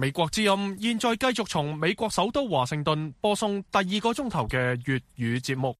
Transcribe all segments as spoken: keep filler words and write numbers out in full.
美國之音現在繼續從美國首都華盛頓播送第二個鐘頭嘅粵語節目。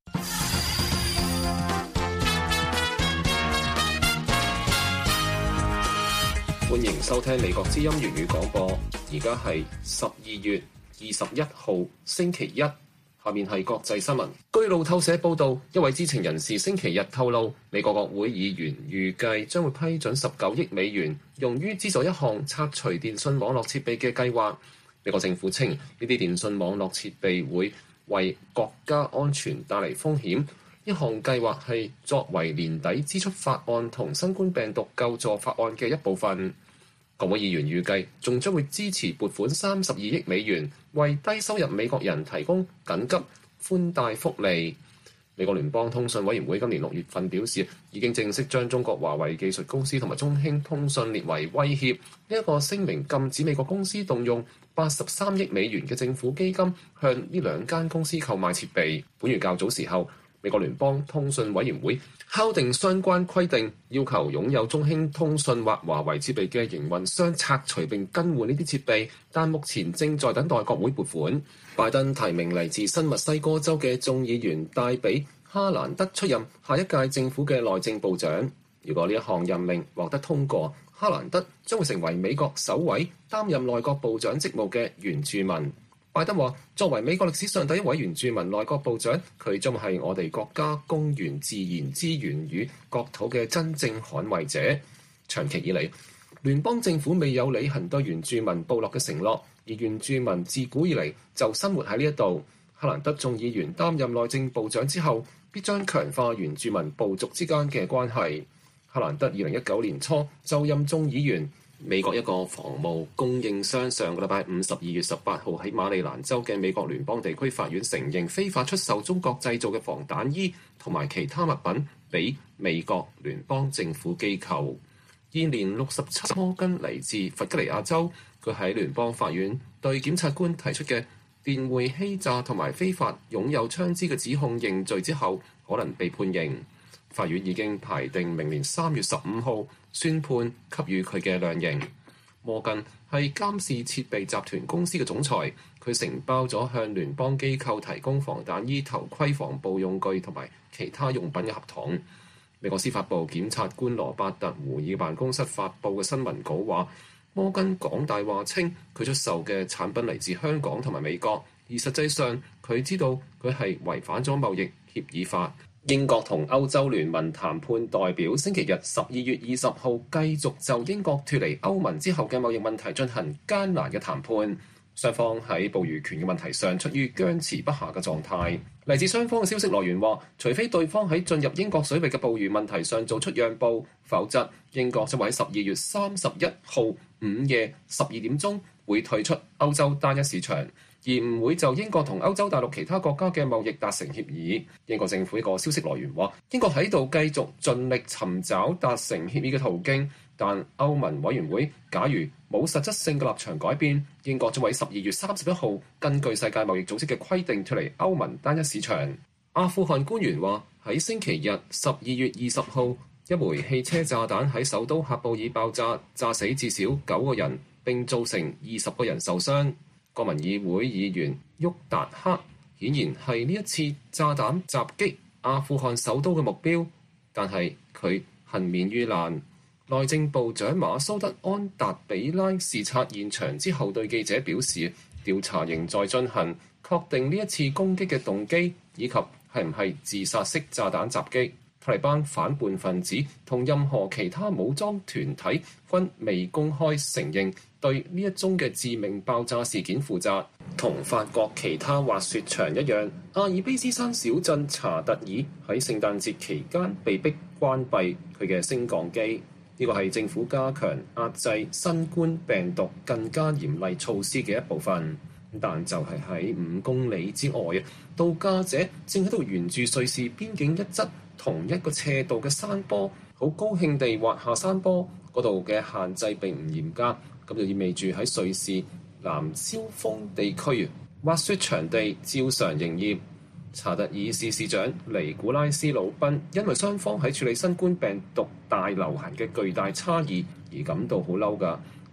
歡迎收聽美國之音粵語廣播，而家係十二月二十一號星期一。下面係國際新聞。據路透社報道，一位知情人士星期日透露，美國國會議員預計將會批准十九億美元，用於資助一項拆除電信網絡設備嘅計劃。美國政府稱，呢啲電信網絡設備會為國家安全帶嚟風險。呢項計劃係作為年底支出法案同新冠病毒救助法案嘅一部分。國會議員預計仲將會支持撥款三十二億美元，為低收入美國人提供緊急寬帶福利。美國聯邦通訊委員會今年六月份表示，已經正式將中國華為技術公司同埋中興通訊列為威脅。呢一個聲明禁止美國公司動用八十三億美元嘅政府基金向呢兩間公司購買設備。本月較早時候，美國聯邦通訊委員會敲定相關規定，要求擁有中興通訊或華為設備嘅營運商拆除並更換呢啲設備，但目前正在等待國會撥款。拜登提名嚟自新墨西哥州嘅眾議員戴比哈蘭德出任下一屆政府嘅內政部長。如果呢一項任命獲得通過，哈蘭德將會成為美國首位擔任內閣部長職務嘅原住民。拜登話：作為美國歷史上第一位原住民內閣部長，佢將係我哋國家公園自然資源與國土嘅真正捍衛者。長期以嚟，聯邦政府未有履行對原住民部落嘅承諾，而原住民自古以嚟就生活喺呢一度。哈蘭德眾議員擔任內政部長之後，必將強化原住民部族之間嘅關係。哈蘭德二零一九年初就任眾議員。美國一個防務供應商上個禮拜五十二月十八號喺馬里蘭州嘅美國聯邦地區法院承認非法出售中國製造嘅防彈衣同埋其他物品俾美國聯邦政府機構。現年六十七摩根嚟自弗吉尼亞州，佢喺聯邦法院對檢察官提出嘅電匯欺詐同埋非法擁有槍支嘅指控認罪之後，可能被判刑。法院已經排定明年三月十五號宣判給予佢嘅量刑。摩根係監視設備集團公司嘅總裁，佢承包咗向聯邦機構提供防彈衣、頭盔、防暴用具同埋其他用品嘅合同。美國司法部檢察官羅伯特胡爾辦公室發布嘅新聞稿話，摩根講大話稱佢出售嘅產品嚟自香港同埋美國，而實際上佢知道佢係違反咗貿易協議法。英國同歐洲聯盟談判代表星期日十二月二十號繼續就英國脫離歐盟之後嘅貿易問題進行艱難嘅談判，雙方喺捕魚權嘅問題上處於僵持不下嘅狀態。嚟自雙方嘅消息來源話，除非對方喺進入英國水域嘅捕魚問題上做出讓步，否則英國將會喺十二月三十一號午夜十二點鐘會退出歐洲單一市場，而唔會就英國同歐洲大陸其他國家嘅貿易達成協議。英國政府一個消息來源話，英國喺度繼續盡力尋找達成協議嘅途徑，但歐盟委員會假如冇實質性嘅立場改變，英國將會喺十二月三十一號根據世界貿易組織嘅規定脫離歐盟單一市場。阿富汗官員話，喺星期日十二月二十號，一枚汽車炸彈喺首都喀布爾爆炸，炸死至少九個人，並造成二十個人受傷。國民議會議員沃達克顯然係呢一次炸彈襲擊阿富汗首都嘅目標，但係佢幸免於難。內政部長馬蘇德安達比拉視察現場之後對記者表示，調查仍在進行，確定呢一次攻擊嘅動機以及係唔係自殺式炸彈襲擊。塔利班反叛分子同任何其他武裝團體均未公開承認對呢一宗嘅致命爆炸事件負責。同法國其他滑雪場一樣，阿爾卑斯山小鎮查特爾喺聖誕節期間被迫關閉佢嘅升降機。呢個係政府加強壓制新冠病毒更加嚴厲措施嘅一部分。但就係喺五公里之外，度假者正喺度沿住瑞士邊境一側同一個斜度嘅山坡，好高興地滑下山坡。嗰度嘅限制並唔嚴格，咁就意味住喺瑞士南肖峰地區滑雪場地照常營業。查特爾市市長尼古拉斯魯賓因為雙方喺處理新冠病毒大流行嘅巨大差異而感到好嬲㗎。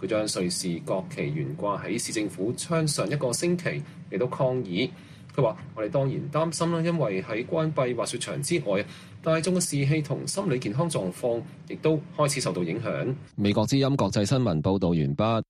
佢將瑞士國旗懸掛喺市政府窗上一個星期嚟到抗議。佢話：我哋當然擔心啦，因為喺關閉滑雪場之外，大眾嘅士氣同心理健康狀況亦都開始受到影響。美國之音國際新聞報導完畢。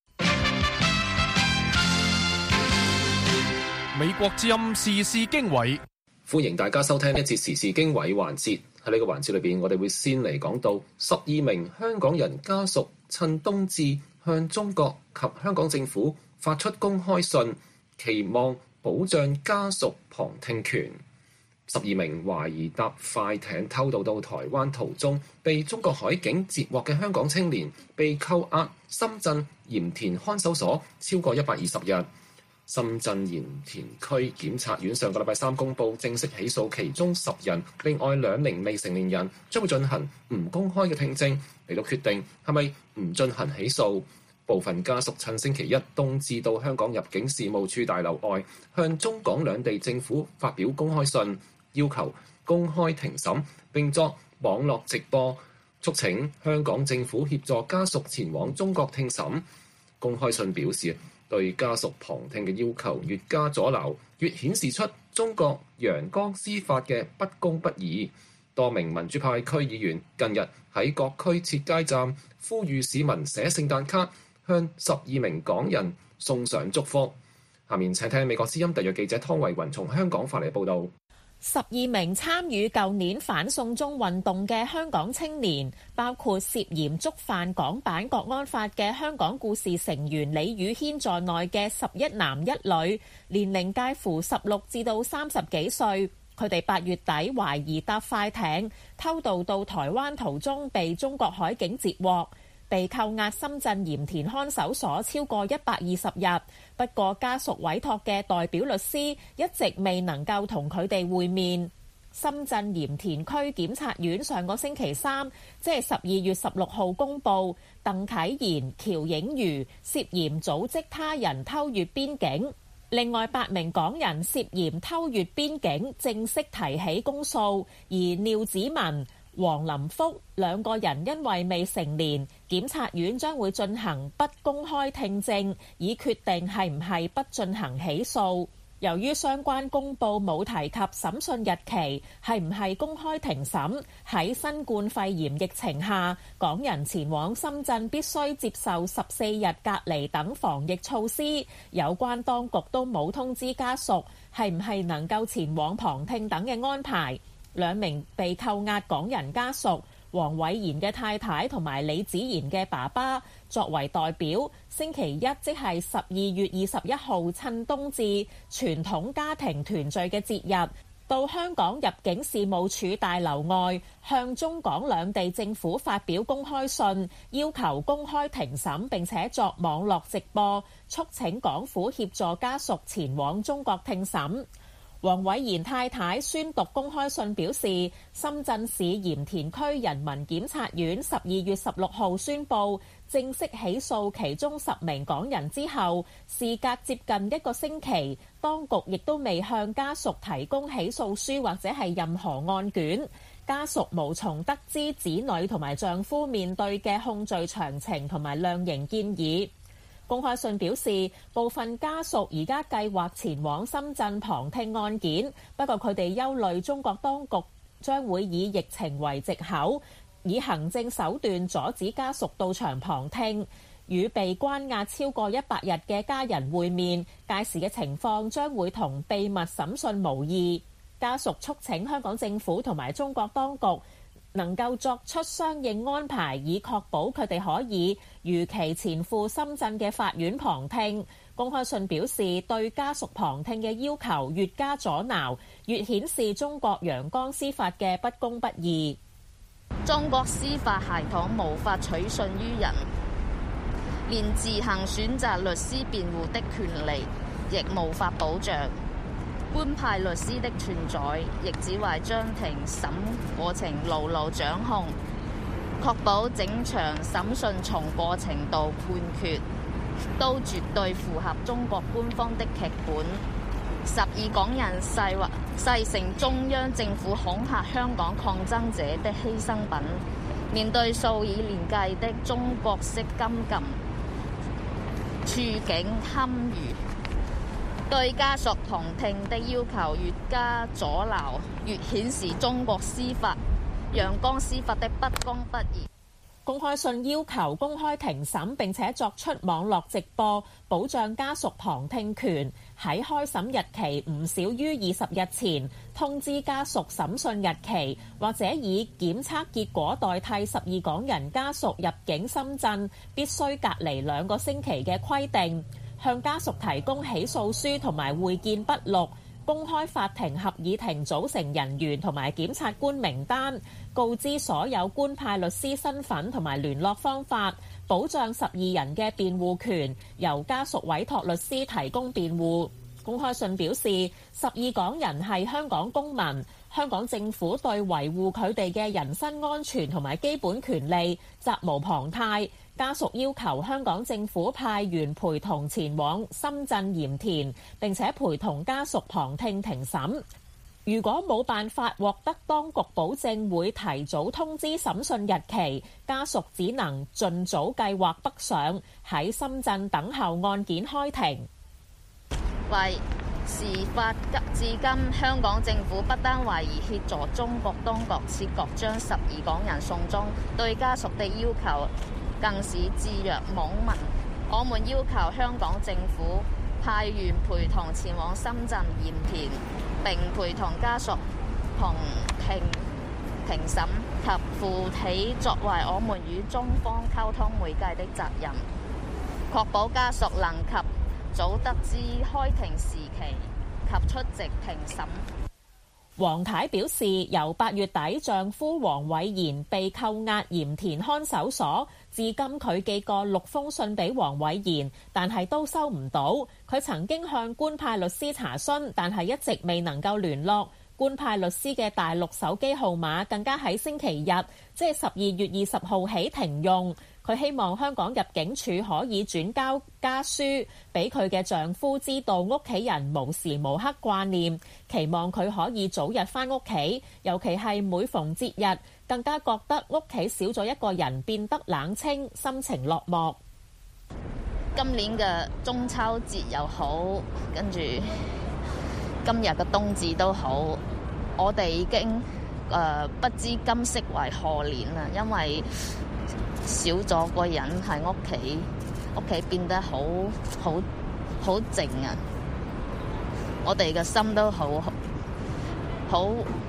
美國之音時事經緯， 歡迎大家收聽一節時事經緯環節。喺呢個環節裏邊，我哋會先嚟講到十二名香港人家屬趁冬至向中國及香港政府發出公開信，期望保障家屬旁聽權。十二名懷疑搭快艇偷渡到台灣途中被中國海警截獲嘅香港青年，被扣押深圳鹽田看守所超過一百二十日。深圳鹽田區檢察院上個禮拜三公佈正式起訴其中十人，另外兩名未成年人將會進行唔公開嘅聽證，嚟到決定係咪唔進行起訴。部分家屬趁星期一冬至到香港入境事務處大樓外，向中港兩地政府發表公開信，要求公開庭審並作網絡直播，促請香港政府協助家屬前往中國聽審。公開信表示，對家屬旁聽嘅要求越加阻撓，越顯示出中國陽光司法嘅不公不義。多名民主派區議員近日喺各區設街站，呼籲市民寫聖誕卡，向十二名港人送上祝福。下面請聽美國之音特約記者湯慧雲從香港發嚟報導。 十二名參與舊年反送中運動嘅香港青年，包括涉嫌觸犯港版國安法嘅香港故事成員李宇軒在內嘅十一男一女，年齡介乎十六至到三十幾歲。佢哋八月底懷疑搭快艇偷渡到台灣途中被中國海警截獲，被扣押深圳鹽田看守所超過一百二十日。不過家屬委託嘅代表律師一直未能夠同佢哋會面。深圳鹽田區檢察院上個星期三，即係十二月十六號公佈，鄧啟賢、喬映瑜涉嫌組織他人偷越邊境。另外八名港人涉嫌偷越邊境，正式提起公訴，而廖子文、黃林福兩個人因為未成年，檢察院將會進行不公開聽證，以決定係唔係不進行起訴。由於相關公佈冇提及審訊日期，係唔係公開庭審，喺新冠肺炎疫情下，港人前往深圳必須接受十四日隔離等防疫措施。有關當局都冇通知家屬係唔係能夠前往旁聽等嘅安排。兩名被扣押港人家屬，黃偉賢嘅太太同埋李子賢嘅爸爸作為代表，星期一即係十二月二十一號趁冬至傳統家庭團聚嘅節日，到香港入境事務處大樓外向中港兩地政府發表公開信，要求公開庭審並且作網絡直播，促請港府協助家屬前往中國聽審。黃偉賢太太宣讀公開信表示，深圳市鹽田區人民檢察院十二月十六號宣布正式起訴其中十名港人之後，事隔接近一個星期，當局亦都未向家屬提供起訴書或者係任何案卷，家屬無從得知子女同埋丈夫面對嘅控罪詳情同埋量刑建議。公開信表示，部分家屬而家計劃前往深圳旁聽案件，不過佢哋憂慮中國當局將會以疫情為藉口，以行政手段阻止家屬到場旁聽，與被關押超過一百日嘅家人會面，屆時嘅情況將會同秘密審訊無異。家屬促請香港政府同埋中國當局能夠作出相應安排，以確保佢哋可以如期前赴深圳嘅法院旁聽。公開信表示，對家屬旁聽嘅要求越加阻撓，越顯示中國陽光司法嘅不公不義。 中國司法系統無法取信於人，連自行選擇律師辯護的權利亦無法保障。官派律師的存在，亦只為將庭審過程牢牢掌控，確保整場審訊從過程到判決都絕對符合中國官方的劇本。十二港人誓或誓成中央政府恐嚇香港抗爭者的犧牲品，面對數以年計的中國式監禁， 處境堪虞。對家屬同庭的要求越加阻撓，越顯示中國司法、陽光司法的不公不義。 公開信要求公開庭審並且作出網絡直播，保障家屬旁聽權。喺開審日期唔少於二十日前通知家屬審訊日期，或者以檢測結果代替十二港人家屬入境深圳必須隔離兩個星期嘅規定，向家屬提供起訴書同埋會見筆錄，公開法庭合議庭組成人員同埋檢察官名單，告知所有官派律師身份同埋聯絡方法，保障十二人嘅辯護權，由家屬委託律師提供辯護。公開信表示，十二港人係香港公民，香港政府對維護佢哋嘅人身安全同埋基本權利責無旁貸。家屬要求香港政府派員陪同前往深圳鹽田，並且陪同家屬旁聽庭審。如果冇辦法獲得當局保證會提早通知審訊日期，家屬只能盡早計劃北上，喺深圳等候案件開庭。 為事發至今，香港政府不單懷疑協助中國當局切割將十二港人送中，對家屬的要求更是置若罔聞。我們要求香港政府派員陪同前往深圳鹽田，並陪同家屬同庭庭審及負起作為我們與中方溝通媒介的責任，確保家屬能及早得知開庭時期及出席庭審。 黃太表示，由八月底丈夫黃偉賢被扣押鹽田看守所，至今佢寄過六封信俾黃偉賢，但係都收唔到。佢曾經向官派律師查詢，但係一直未能夠聯絡。官派律師嘅大陸手機號碼更加喺星期日，即係十二月二十號起停用。佢希望香港入境處可以轉交家書俾佢嘅丈夫知道屋企人無時無刻掛念，期望佢可以早日返屋企，尤其係每逢節日，更加覺得屋企少咗一個人變得冷清，心情落寞。 今年嘅中秋節又好，跟住今日嘅冬至都好，我哋已經誒、呃、不知今夕為何年啦，因為少咗個人喺屋企，屋企變得好好好靜啊！我哋嘅心都好好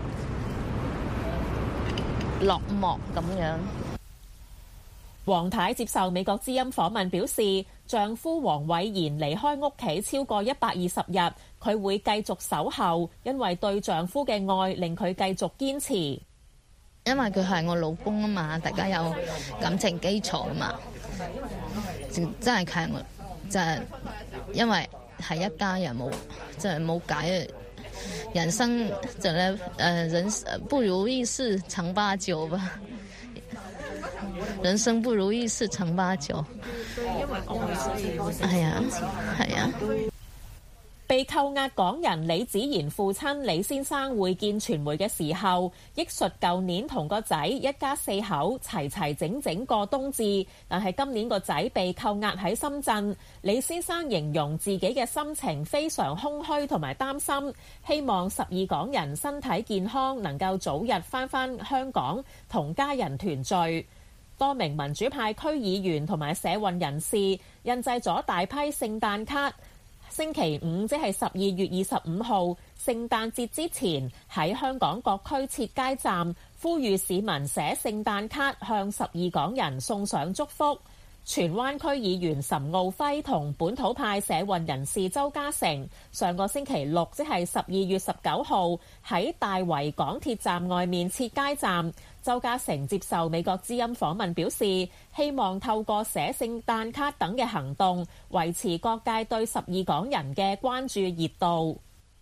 落寞咁樣。 黃太接受美國之音訪問表示，丈夫黃偉賢離開屋企超過一百二十日，佢會繼續守候，因為對丈夫嘅愛令佢繼續堅持。 因為佢係我老公啊嘛，大家有感情基礎啊嘛，真係係我，就係因為係一家人，冇就係冇解。人生就咧誒，人不如意事常八九吧。人生不如意事常八九。因為愛所以係啊係啊。 被扣押港人李子賢父親李先生會見傳媒嘅時候，憶述舊年同個仔一家四口齊齊整整過冬至，但係今年個仔被扣押喺深圳。李先生形容自己嘅心情非常空虛同埋擔心，希望十二港人身體健康，能夠早日返返香港同家人團聚。多名民主派區議員同埋社運人士印製咗大批聖誕卡。星期五即係十二月二十五號聖誕節之前，喺香港各區設街站，呼籲市民寫聖誕卡向十二港人送上祝福。荃灣區議員岑敖暉同本土派社運人士周家成上個星期六即係十二月十九號喺大圍港鐵站外面設街站。周家成接受美國之音訪問表示，希望透過寫聖誕卡等嘅行動，維持各界對十二港人嘅關注熱度。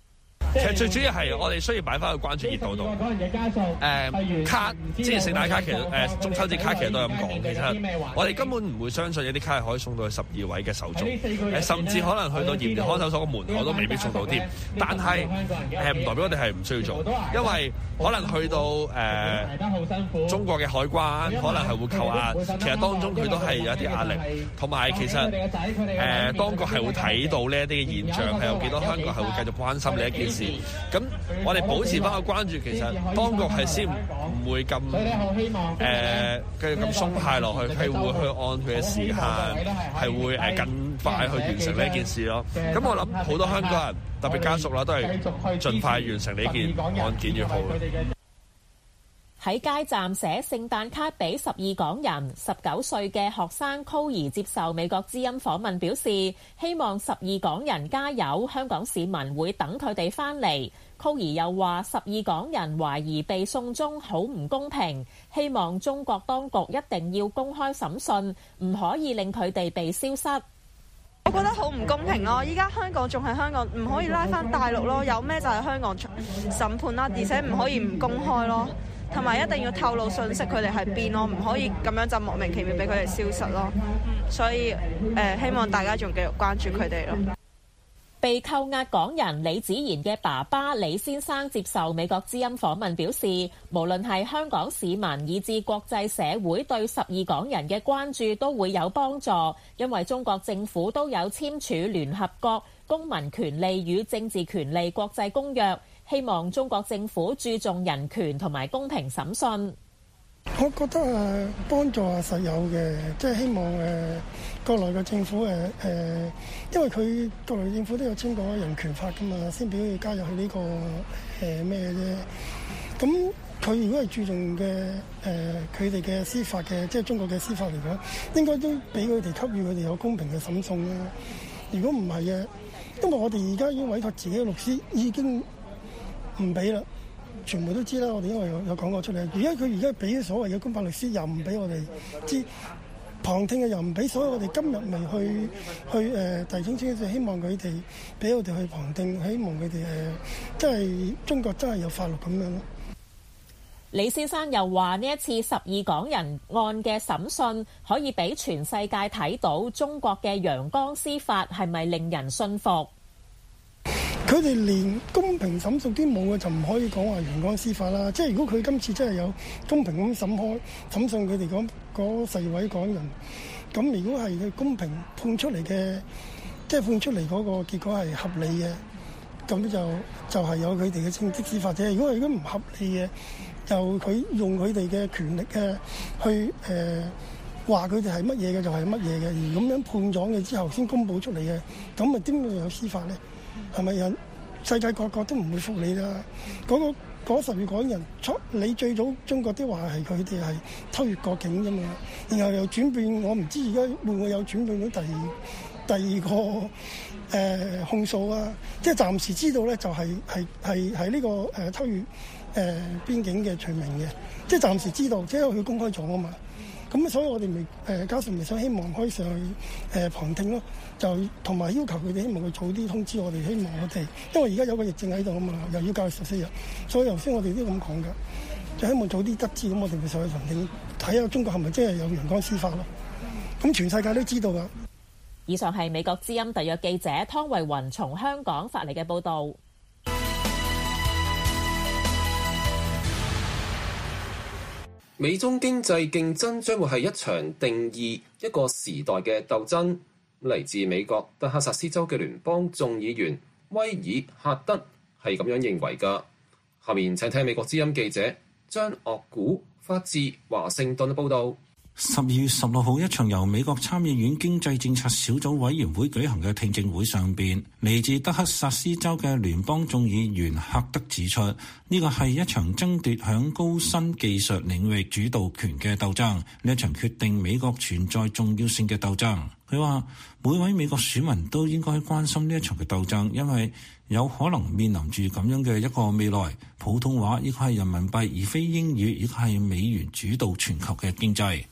其實最主要係我哋需要擺翻去關注熱度度。誒、呃、卡，即係聖誕卡，其實誒、呃、中秋節卡其實都係咁講。其實我哋根本唔會相信有啲卡係可以送到去十二位嘅手中，誒甚至可能去到嚴廉看守所嘅門口都未必送到添。但係誒唔代表我哋係唔需要做，因為可能去到誒、呃、中國嘅海關，可能係會扣押。其實當中佢都係有一啲壓力，同埋其實誒、呃、當局係會睇到呢一啲嘅現象，係有幾多香港係會繼續關心呢一件事。咁我哋保持翻個關注，其實當局係先唔會咁誒繼續咁鬆懈落去，係會去按佢嘅時限，係會誒更快去完成呢一件事咯。咁我諗好多香港人，特別家屬啦，都係盡快完成呢件案件越好。 喺街站寫聖誕卡俾十二港人，十九歲嘅學生 Cory 接受美國之音訪問表示，希望十二港人加油，香港市民會等佢哋返嚟。Cory 又話，十二港人懷疑被送中好唔公平，希望中國當局一定要公開審訊，唔可以令佢哋被消失。 我覺得好唔公平咯！依家香港仲係香港，唔可以拉返大陸咯，有咩就係香港審判啦，而且唔可以唔公開咯。同埋一定要透露信息，佢哋喺邊咯，唔可以咁樣就莫名其妙俾佢哋消失咯。所以誒、呃，希望大家仲繼續關注佢哋咯。 被扣押港人李子賢嘅爸爸李先生接受美國之音訪問表示，無論係香港市民以至國際社會對十二港人嘅關注都會有幫助，因為中國政府都有簽署聯合國公民權利與政治權利國際公約。希望中國政府注重人權同埋公平審訊。 我覺得誒幫助係實有嘅，即係希望誒國內嘅政府誒誒，因為佢國內政府都有簽過人權法㗎嘛，先俾佢加入去呢個誒咩啫。咁佢如果係注重嘅誒佢哋嘅司法嘅，即係中國嘅司法嚟講，應該都俾佢哋給予佢哋有公平嘅審訊啦。如果唔係嘅，因為我哋而家已經委託自己嘅律師已經唔俾啦，全部都知啦。我哋因為有有講過出嚟，而家佢而家俾所謂嘅公辦律師又唔俾我哋知，旁聽嘅又唔俾，所以我哋今日咪去去誒提請請，就希望佢哋俾我哋去旁聽，希望佢哋誒即係中國真係有法律咁樣咯。 李先生又話：呢一次十二港人案嘅審訊，可以俾全世界睇到中國嘅陽光司法係咪令人信服。 佢哋連公平審訊都冇嘅，就唔可以講話陽光司法啦。即係如果佢今次真係有公平咁審開審訊佢哋嗰嗰十二位港人，咁如果係佢公平判出嚟嘅，即係判出嚟嗰個結果係合理嘅，咁就就係有佢哋嘅正職司法啫。如果係如果唔合理嘅，就佢用佢哋嘅權力嘅去誒話佢哋係乜嘢嘅就係乜嘢嘅，而咁樣判咗嘅之後先公佈出嚟嘅，咁咪點會有司法咧？係咪有世界各國都唔會服你啦？嗰、那個嗰十二港人出，你最早中國啲話係佢哋係偷越過境啫嘛，然後又轉變，我唔知而家會唔會有轉變到第二第二個誒、呃、控訴啊？即係暫時知道咧，就係係係係呢個誒、呃、偷越誒、呃、邊境嘅罪名嘅，即係暫時知道，即係佢公開咗啊嘛。咁所以我哋咪誒家屬咪想希望可以上去誒、呃、旁聽咯，就同埋要求佢哋希望佢早啲通知我哋，希望我哋，因為而家有個疫症喺度啊嘛，又要隔離十四日，所以頭先我哋都咁講噶，就希望早啲得知，咁我哋咪上去旁聽，睇下中國係咪真係有陽光司法咯。咁全世界都知道噶。 以上係美國之音特約記者湯慧雲從香港發嚟嘅報導。 美中經濟競爭將會係一場定義一個時代嘅鬥爭。嚟自美國德克薩斯州嘅聯邦眾議員威爾赫德係咁樣認為㗎。下面請聽美國之音記者張岳古發自華盛頓嘅報導。 十二月十六號，一場由美國參議院經濟政策小組委員會舉行嘅聽證會上邊，嚟自德克薩斯州嘅聯邦眾議員赫德指出，呢個係一場爭奪響高新技術領域主導權嘅鬥爭，呢一場決定美國存在重要性嘅鬥爭。佢話每位美國選民都應該關心呢一場嘅鬥爭，因為有可能面臨住咁樣嘅一個未來，普通話亦係人民幣而非英語，亦係美元主導全球嘅經濟。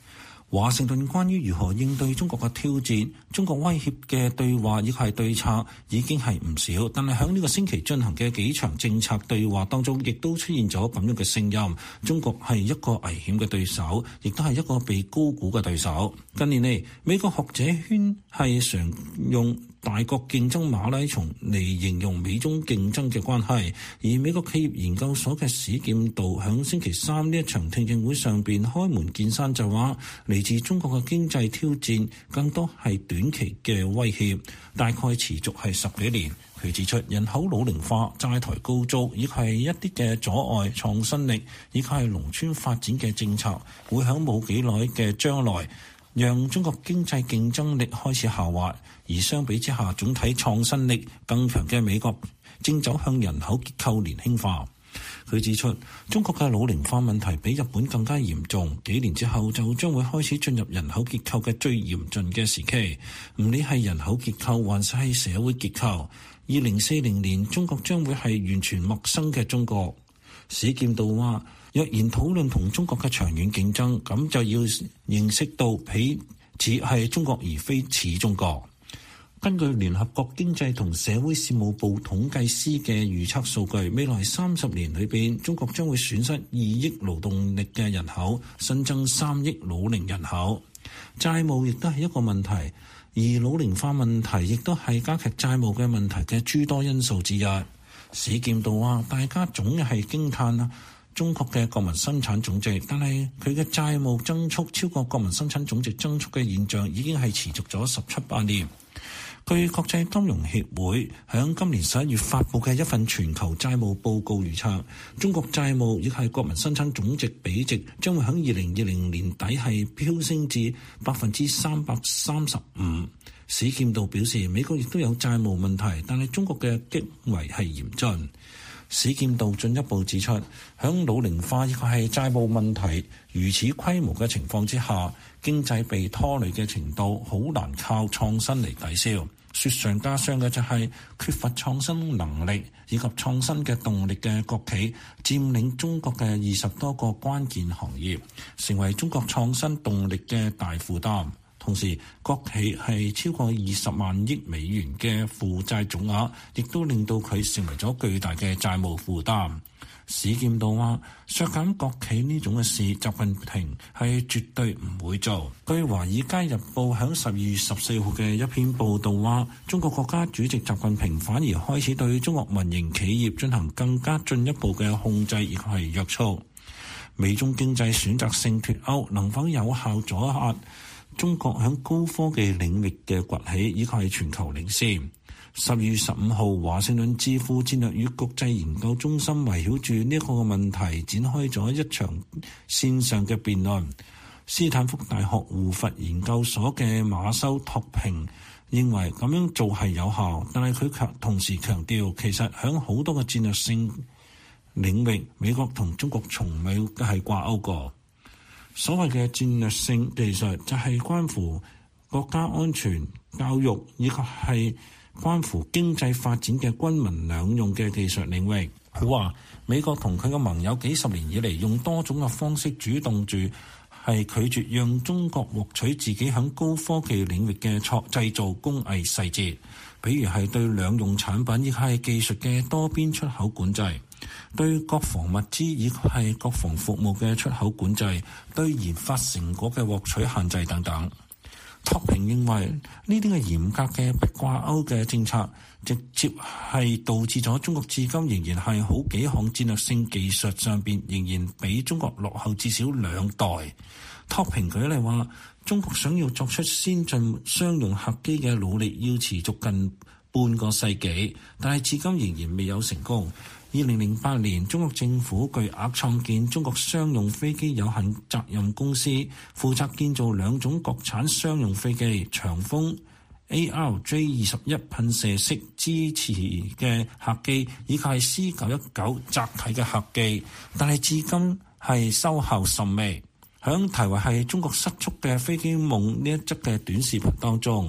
華盛頓關於如何應對中國嘅挑戰、中國威脅嘅對話以及係對策已經係唔少，但係喺呢個星期進行嘅幾場政策對話當中，亦都出現咗咁樣嘅聲音：中國係一個危險嘅對手，亦都係一個被高估嘅對手。近年嚟，美國學者圈係常用大國競爭馬拉松嚟形容美中競爭嘅關係，而美國企業研究所嘅史劍道響星期三呢一場聽證會上邊開門見山就話，嚟自中國嘅經濟挑戰更多係短期嘅威脅，大概持續係十幾年。佢指出，人口老齡化、債台高築，以及係一啲嘅阻礙創新力，以及係農村發展嘅政策，會響冇幾耐嘅將來讓中國經濟競爭力開始下滑，而相比之下，總體創新力更強嘅美國正走向人口結構年輕化。佢指出，中國嘅老齡化問題比日本更加嚴重，幾年之後就將會開始進入人口結構嘅最嚴峻嘅時期。唔理係人口結構還是係社會結構，二零四零年中國將會係完全陌生嘅中國。史劍道話，若然討論同中國嘅長遠競爭，咁就要認識到彼此係中國而非似中國。根據聯合國經濟同社會事務部統計司嘅預測數據，未來三十年裏邊，中國將會損失二億勞動力嘅人口，新增三億老齡人口。債務亦都係一個問題，而老齡化問題亦都係加劇債務嘅問題嘅諸多因素之一。史劍道話，大家總係驚嘆啦，中國嘅國民生產總值，但係佢嘅債務增速超過國民生產總值增速嘅現象已經係持續咗十七八年。據國際金融協會喺今年十一月發布嘅一份全球債務報告預測，中國債務亦係國民生產總值比值將會喺二零二零年底係飆升至百分之三百三十五。史劍道表示，美國亦都有債務問題，但係中國嘅極為係嚴峻。史劍道進一步指出，響老齡化亦係債務問題如此規模嘅情況之下，經濟被拖累嘅程度好難靠創新嚟抵消。雪上加霜嘅就係缺乏創新能力以及創新嘅動力嘅國企佔領中國嘅二十多個關鍵行業，成為中國創新動力嘅大負擔。同時，國企係超過二十萬億美元嘅負債總額，亦都令到佢成為咗巨大嘅債務負擔。史劍道話，削減國企呢種嘅事，習近平係絕對唔會做。據《華爾街日報》響十二月十四號嘅一篇報導話，中國國家主席習近平反而開始對中國民營企業進行更加進一步嘅控制，亦係約束。美中經濟選擇性脫鈎能否有效阻壓中國響高科技領域嘅崛起，以及係全球領先？十二月十五號，華盛頓智庫戰略與國際研究中心圍繞住呢一個問題展開咗一場線上嘅辯論。斯坦福大學胡佛研究所嘅馬修托平認為咁樣做係有效，但係佢強同時強調，其實響好多嘅戰略性領域，美國同中國從未係掛鈎過。所謂嘅戰略性技術就係關乎國家安全、教育以及係關乎經濟發展嘅軍民兩用嘅技術領域。佢話美國同佢嘅盟友幾十年以嚟用多種嘅方式主動住係拒絕讓中國獲取自己喺高科技領域嘅創製造工藝細節，比如係對兩用產品亦係技術嘅多邊出口管制，對國防物資以及係國防服務嘅出口管制，對研發成果嘅獲取限制等等。托平認為呢啲嘅嚴格嘅不掛鈎嘅政策，直接係導致咗中國至今仍然係好幾項戰略性技術上邊仍然比中國落後至少兩代。托平舉例話，中國想要作出先進商用客機嘅努力要持續近半個世紀，但係至今仍然未有成功。二零零八年，中國政府巨額創建中國商用飛機有限責任公司，負責建造兩種國產商用飛機，長風 A R J 二十一噴射式支持嘅客機，以及係 C 九一九載體嘅客機，但係至今係收效甚微。響題為係中國失速嘅飛機夢呢一則嘅短視頻當中，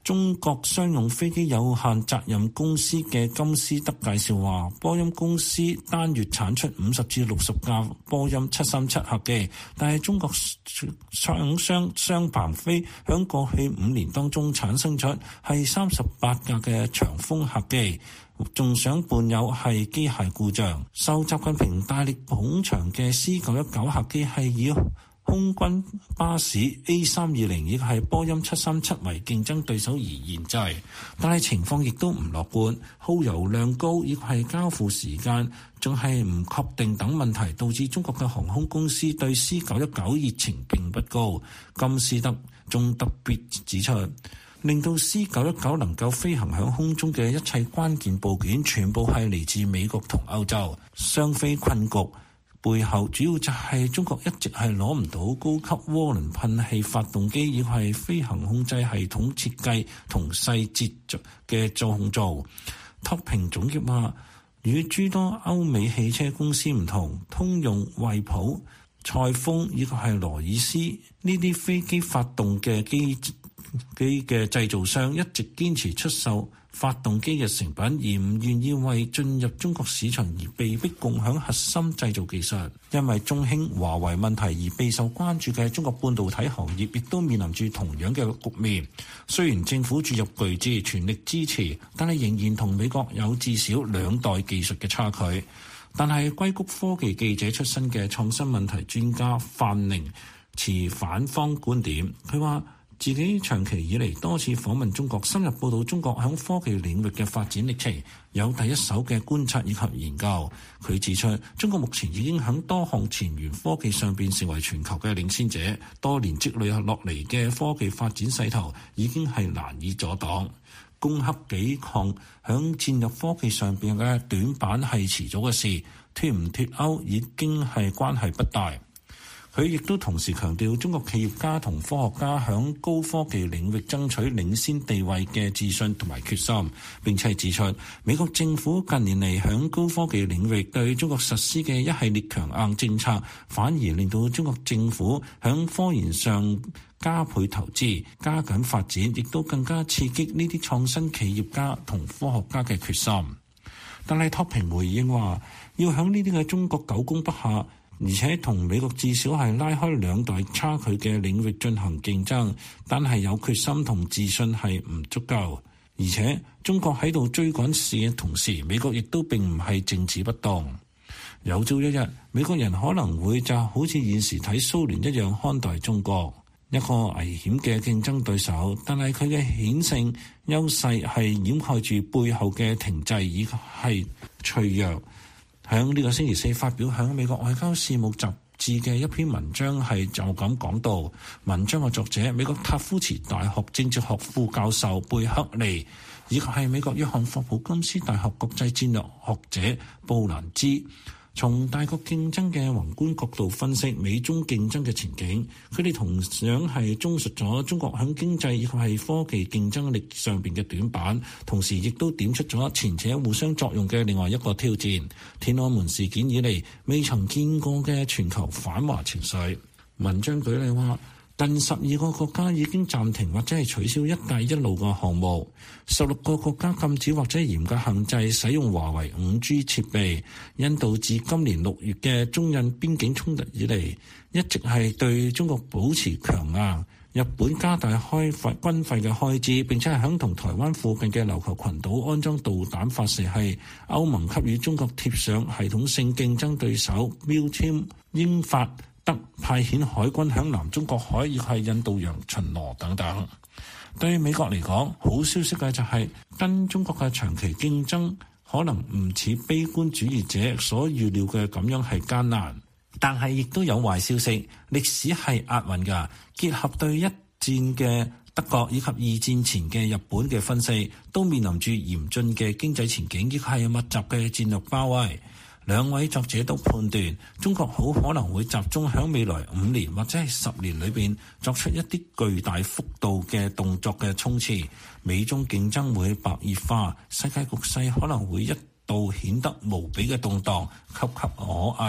中國商用飛機有限責任公司嘅金斯德介紹話，波音公司單月產出五十至六十架波音七三七客機，但係中國廠商商鵬飛響過去五年當中產生出係三十八架嘅長風客機，仲想伴有係機械故障。受習近平大力捧場嘅 C 九一九客機係以空軍巴士 A 三二零亦係波音七三七為競爭對手而研製，但係情況亦都唔樂觀，耗油量高，亦係交付時間仲係唔確定等問題，導致中國嘅航空公司對 C 九一九熱情並不高。金斯德仲特別指出，令到 C 九一九能夠飛行響空中嘅一切關鍵部件，全部係嚟自美國同歐洲。雙飛困局背後主要就係中國一直係攞唔到高級渦輪噴氣發動機，亦係飛行控制系統設計同細節嘅創造。托平總結話，與諸多歐美汽車公司唔同，通用、惠普、賽豐以及係羅爾斯呢啲飛機發動嘅機機嘅製造商一直堅持出售發動機嘅成品，而唔願意為進入中國市場而被迫共享核心製造技術。因為中興、華為問題而備受關注嘅中國半導體行業亦都面臨住同樣嘅局面。雖然政府注入巨資全力支持，但係仍然同美國有至少兩代技術嘅差距。但係硅谷科技記者出身嘅創新問題專家范寧持反方觀點，佢話自己長期以嚟多次訪問中國，深入報導中國響科技領域嘅發展歷程，有第一手嘅觀察以及研究。佢指出，中國目前已經響多項前沿科技上邊成為全球嘅領先者，多年積累落嚟嘅科技發展勢頭已經係難以阻擋。攻克幾項響戰略科技上邊嘅短板係遲早嘅事，脱唔脱歐已經係關係不大。佢亦都同時強調，中國企業家同科學家響高科技領域爭取領先地位嘅自信同埋決心。並且指出，美國政府近年嚟響高科技領域對中國實施嘅一系列強硬政策，反而令到中國政府響科研上加倍投資、加緊發展，亦都更加刺激呢啲創新企業家同科學家嘅決心。但係托平回應話，要響呢啲嘅中國久攻不下，而且同美國至少係拉開兩代差距嘅領域進行競爭，但係有決心同自信係唔足夠。而且中國喺度追趕事嘅同時，美國亦都並唔係靜止不動。有朝一日，美國人可能會就好似現時睇蘇聯一樣看待中國，一個危險嘅競爭對手，但係佢嘅顯性優勢係掩蓋住背後嘅停滯以及係脆弱。喺呢個星期四發表喺美國外交事務雜誌嘅一篇文章係就咁講到，文章嘅作者美國塔夫茨大學政治學副教授貝克利，以及係美國約翰霍普金斯大學國際戰略學者布蘭茲，從大國競爭嘅宏觀角度分析美中競爭嘅前景。佢哋同樣係綜述咗中國喺經濟以及係科技競爭力上邊嘅短板，同時亦都點出咗前者互相作用嘅另外一個挑戰——天安門事件以嚟未曾見過嘅全球反華情緒。文章舉例話，近十二個國家已經暫停或者係取消一帶一路嘅項目，十六個國家禁止或者嚴格限制使用華為五 G 設備。印度自今年六月嘅中印邊境衝突以嚟，一直係對中國保持強硬。日本加大開發軍費嘅開支，並且係響同台灣附近嘅琉球群島安裝導彈發射器。歐盟給予中國貼上系統性競爭對手標籤，英法德派遣海軍響南中國海亦係印度洋巡邏等等。對美國嚟講，好消息嘅就係跟中國嘅長期競爭可能唔似悲觀主義者所預料嘅咁樣係艱難，但係亦都有壞消息，歷史係押韻㗎。結合對一戰嘅德國以及二戰前嘅日本嘅分析，都面臨住嚴峻嘅經濟前景，亦係密集嘅戰略包圍。兩位作者都判斷，中國好可能會集中喺未來五年或者係十年裏邊作出一啲巨大幅度嘅動作嘅衝刺，美中競爭會白熱化，世界局勢可能會一度顯得無比嘅動盪，岌岌可危。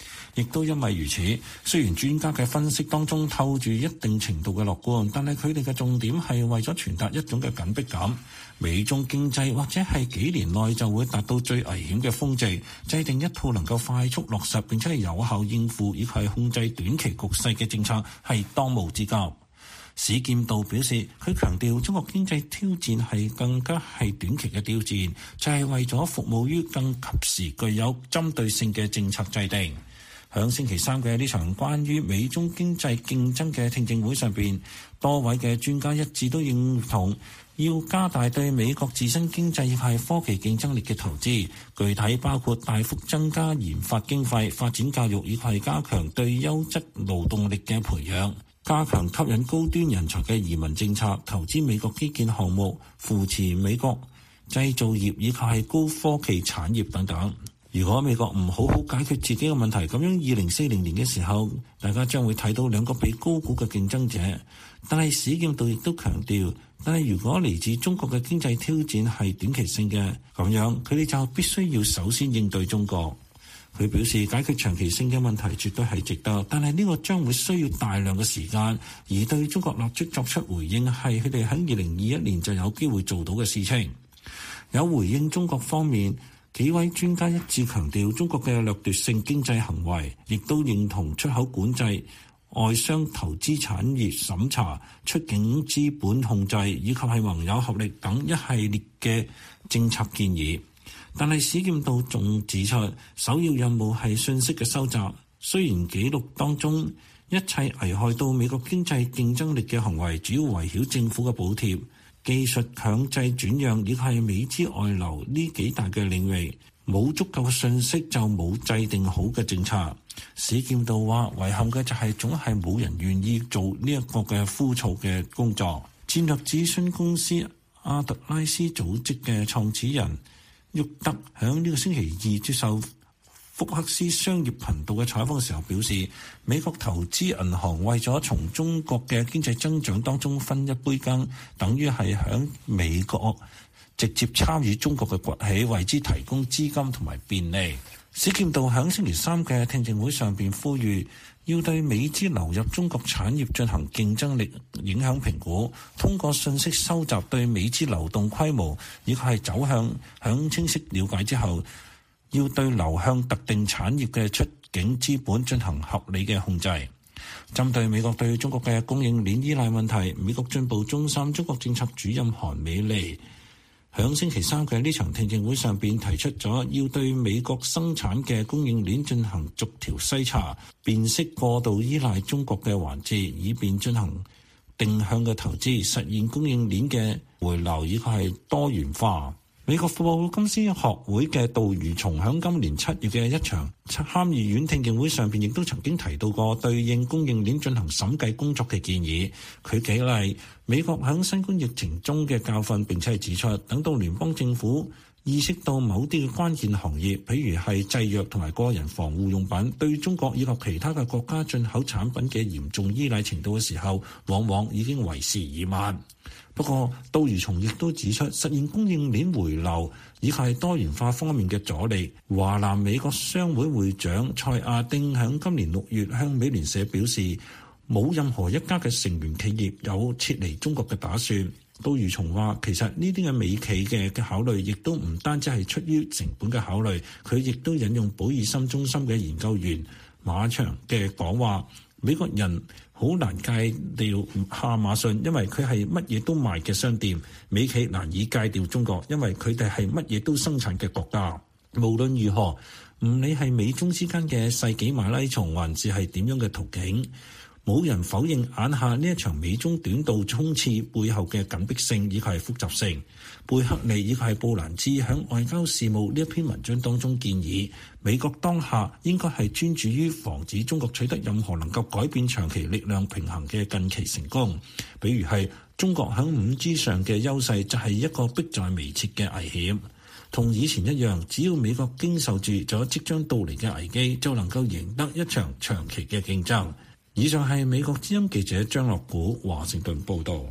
亦都因為如此，雖然專家嘅分析當中透住一定程度嘅樂觀，但係佢哋嘅重點係為咗傳達一種嘅緊迫感。美中經濟或者係幾年內就會達到最危險嘅峰值，制定一套能夠快速落實並且係有效應付以及係控制短期局勢嘅政策係當務之急。史劍道表示，佢強調中國經濟挑戰係更加係短期嘅挑戰，就係、是、為咗服務於更及時具有針對性嘅政策制定。響星期三嘅呢場關於美中經濟競爭嘅聽證會上邊，多位嘅專家一致都認同要加大對美國自身經濟以及科技競爭力嘅投資，具體包括大幅增加研發經費、發展教育以及加強對優質勞動力嘅培養，加強吸引高端人才嘅移民政策，投資美國基建項目，扶持美國製造業以及係高科技產業等等。如果美國唔好好解決自己嘅問題，咁樣二零四零年嘅時候，大家將會睇到兩個被高估嘅競爭者。但係史劍道亦都強調，但係如果嚟自中國嘅經濟挑戰係短期性嘅，咁樣佢哋就必須要首先應對中國。佢表示解決長期性嘅問題絕對係值得，但係呢個將會需要大量嘅時間，而對中國立即作出回應係佢哋喺二零二一年就有機會做到嘅事情。有回應中國方面，幾位專家一致強調中國嘅掠奪性經濟行為，亦都認同出口管制、外商投資產業審查、出境資本控制以及係盟友合力等一系列嘅政策建議。但係史劍道仲指出，首要任務係信息嘅收集。雖然記錄當中一切危害到美國經濟競爭力嘅行為主要圍繞政府嘅補貼、技術強制轉讓以及係美資外流呢幾大嘅領域，冇足夠嘅信息就冇制定好嘅政策。史劍道話，遺憾嘅就係總係冇人願意做呢一個嘅枯燥嘅工作。戰略諮詢公司阿特拉斯組織嘅創始人沃德響呢個星期二接受福克斯商業頻道嘅採訪嘅時候表示，美國投資銀行為咗從中國嘅經濟增長當中分一杯羹，等於係響美國直接參與中國嘅崛起，為之提供資金同埋便利。史劍道響星期三嘅聽證會上邊呼籲，要對美資流入中國產業進行競爭力影響評估，通過信息收集對美資流動規模以及係走向響清晰了解之後，要對流向特定產業嘅出境資本進行合理嘅控制。針對美國對中國嘅供應鏈依賴問題，美國進步中心中國政策主任韓美利響星期三嘅呢場聽證會上邊提出咗，要對美國生產嘅供應鏈進行逐條篩查，辨識過度依賴中國嘅環節，以便進行定向嘅投資，實現供應鏈嘅回流以及係多元化。美國霍普金斯學會嘅杜如松響今年七月嘅一場參議院聽證會上邊，亦都曾經提到過對應供應鏈進行審計工作嘅建議。佢舉例美國響新冠疫情中嘅教訓，並且係指出，等到聯邦政府意識到某啲嘅關鍵行業，譬如係製藥同埋個人防護用品，對中國以及其他嘅國家進口產品嘅嚴重依賴程度嘅時候，往往已經為時已晚。不過，杜如松亦都指出，實現供應鏈回流以及係多元化方面嘅阻力。華南美國商會會長蔡亞丁響今年六月向美聯社表示，冇任何一家嘅成員企業有撤離中國嘅打算。杜如松話，其實呢啲嘅美企嘅嘅考慮，亦都唔單止係出於成本嘅考慮。佢亦都引用保爾森中心嘅研究員馬長嘅講話，美國人好難戒掉亞馬遜，因為佢係乜嘢都賣嘅商店。美企難以戒掉中國，因為佢哋係乜嘢都生產嘅國家。無論如何，唔理係美中之間嘅世紀馬拉松，還是係點樣嘅途徑，冇人否認眼下呢一場美中短道衝刺背後嘅緊迫性以及係複雜性。貝克利以及係布蘭茲喺外交事務呢一篇文章當中建議，美國當下應該係專注於防止中國取得任何能夠改變長期力量平衡嘅近期成功，比如係中國喺五 G 上嘅優勢就係一個迫在眉睫嘅危險。同以前一樣，只要美國經受住咗即將到嚟嘅危機，就能夠贏得一場長期嘅競爭。以上係美國之音記者張樂古華盛頓報道。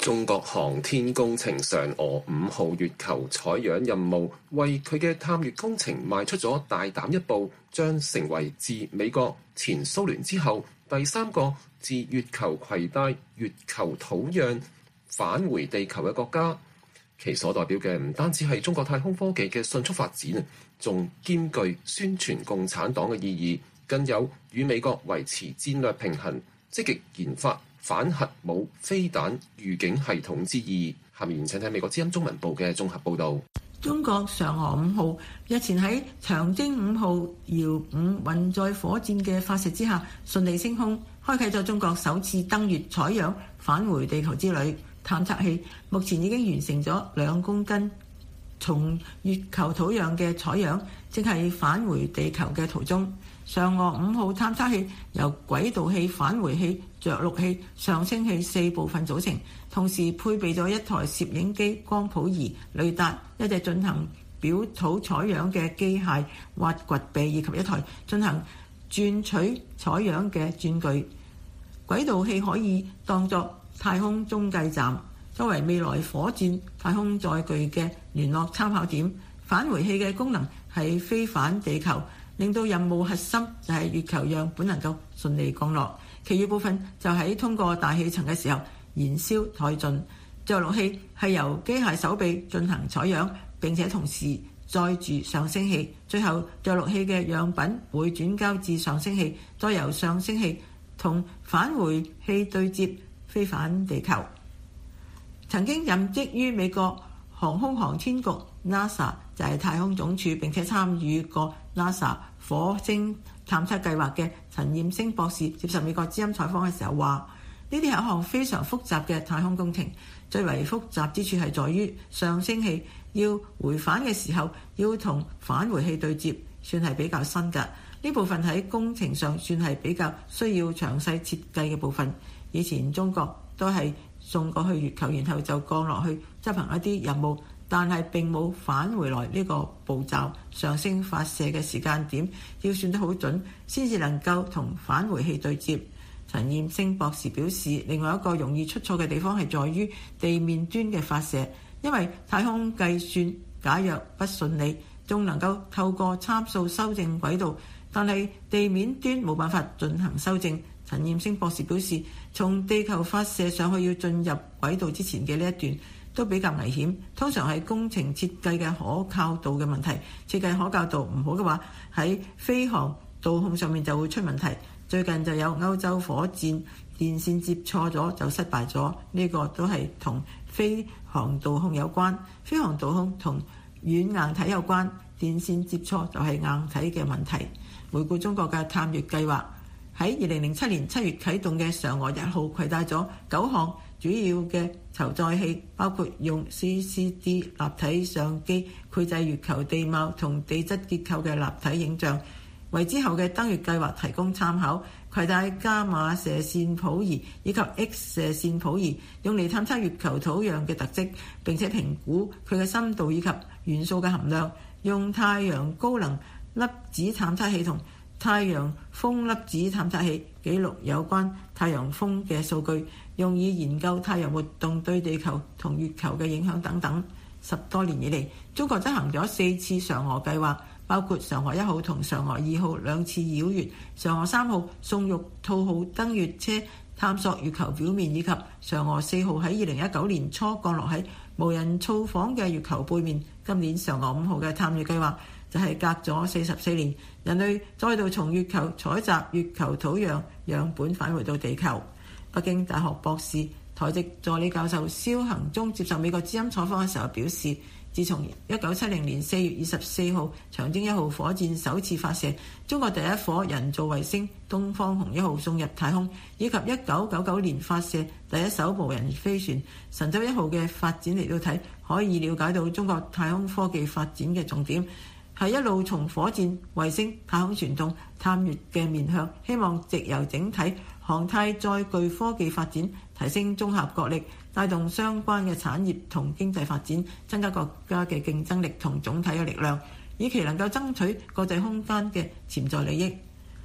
中國航天工程嫦娥五號月球採樣任務為佢嘅探月工程邁出咗大膽一步，將成為自美國、前蘇聯之後第三個自月球攜帶月球土壤返回地球嘅國家。其所代表嘅唔單止係中國太空科技嘅迅速發展，仲兼具宣傳共產黨嘅意義，更有與美國維持戰略平衡、積極研發反核武飛彈預警系統之意。下面請睇美國之音中文部嘅綜合報導。 中國嫦娥五號日前喺長征五號遙五運載火箭嘅發射之下順利升空，開啟咗中國首次登月採樣返回地球之旅。探測器目前已經完成咗兩公斤從月球土壤嘅採樣，正係返回地球嘅途中。嫦娥五號探測器由軌道器、返回器、着陸器、上升器四部分組成，同時配備咗一台攝影機、光譜儀、雷達、一隻進行表土採樣嘅機械挖掘臂，以及一台進行鑽取採樣嘅鑽具。軌道器可以當作太空中繼站，作為未來火箭太空載具嘅聯絡參考點。返回器嘅功能係飛返地球，令到任務核心就係月球樣本能夠順利降落，其餘部分就喺通過大氣層嘅時候燃燒殆盡。着陸器係由機械手臂進行採樣，並且同時載住上升器，最後着陸器嘅樣品會轉交至上升器，再由上升器同返回器對接飛返地球。曾經任職於美國航空航天局 NASA 就係太空總署，並且參與過 NASA 火星探測計劃嘅陳彥星博士接受美國之音採訪嘅時候話：呢啲係一項非常複雜嘅太空工程，最為複雜之處係在於上升器要回返嘅時候要同返回器對接，算係比較新㗎。呢部分喺工程上算係比較需要詳細設計嘅部分。以前中國都係送過去月球，然後就降落去執行一啲任務，但係並冇返回來呢個步驟。上升發射嘅時間點要算得好準，先至能夠同返回器對接。陳彥星博士表示，另外一個容易出錯嘅地方係在於地面端嘅發射，因為太空計算假若不順利，仲能夠透過參數修正軌道，但係地面端冇辦法進行修正。陳彥星博士表示，從地球發射上去要進入軌道之前嘅呢一段都比較危險，通常係工程設計嘅可靠度嘅問題。設計可靠度唔好嘅話，喺飛航導控上面就會出問題。最近就有歐洲火箭電線接錯咗就失敗咗，呢個都係同飛航導控有關。飛航導控同軟硬體有關，電線接錯就係硬體嘅問題。回顧中國嘅探月計劃，喺二零零七年七月啟動嘅嫦娥一號攜帶咗九項主要嘅籌載器，包括用 C C D 立體相機繪製月球地貌同地質結構嘅立體影像，為之後嘅登月計劃提供參考。攜帶伽馬射線譜儀以及 X 射線譜儀，用嚟探測月球土壤嘅特質，並且評估佢嘅深度以及元素嘅含量。用太陽高能粒子探測器同太陽風粒子探測器記錄有關太陽風嘅數據，用以研究太陽活動對地球同月球嘅影響等等。十多年以嚟，中國執行咗四次嫦娥計劃，包括嫦娥一號同嫦娥二號兩次繞月，嫦娥三號送玉兔號登月車探索月球表面，以及嫦娥四號喺二零一九年初降落喺無人造訪嘅月球背面。今年嫦娥五號嘅探月計劃就係隔咗四十四年，人類再度從月球採集月球土壤樣本返回到地球。北京大學博士、台籍助理教授蕭恒忠接受美國之音採訪嘅時候表示，自從一九七零年四月二十四號長征一號火箭首次發射，中國第一顆人造衛星東方紅一號送入太空，以及一九九九年發射第一艘無人飛船神舟一號嘅發展嚟到睇，可以了解到中國太空科技發展嘅重點係一路從火箭、衛星、太空傳動、探月嘅面向，希望藉由整體航太載具科技發展，提升綜合國力，帶動相關嘅產業同經濟發展，增加國家嘅競爭力同總體嘅力量，以期能夠爭取國際空間嘅潛在利益。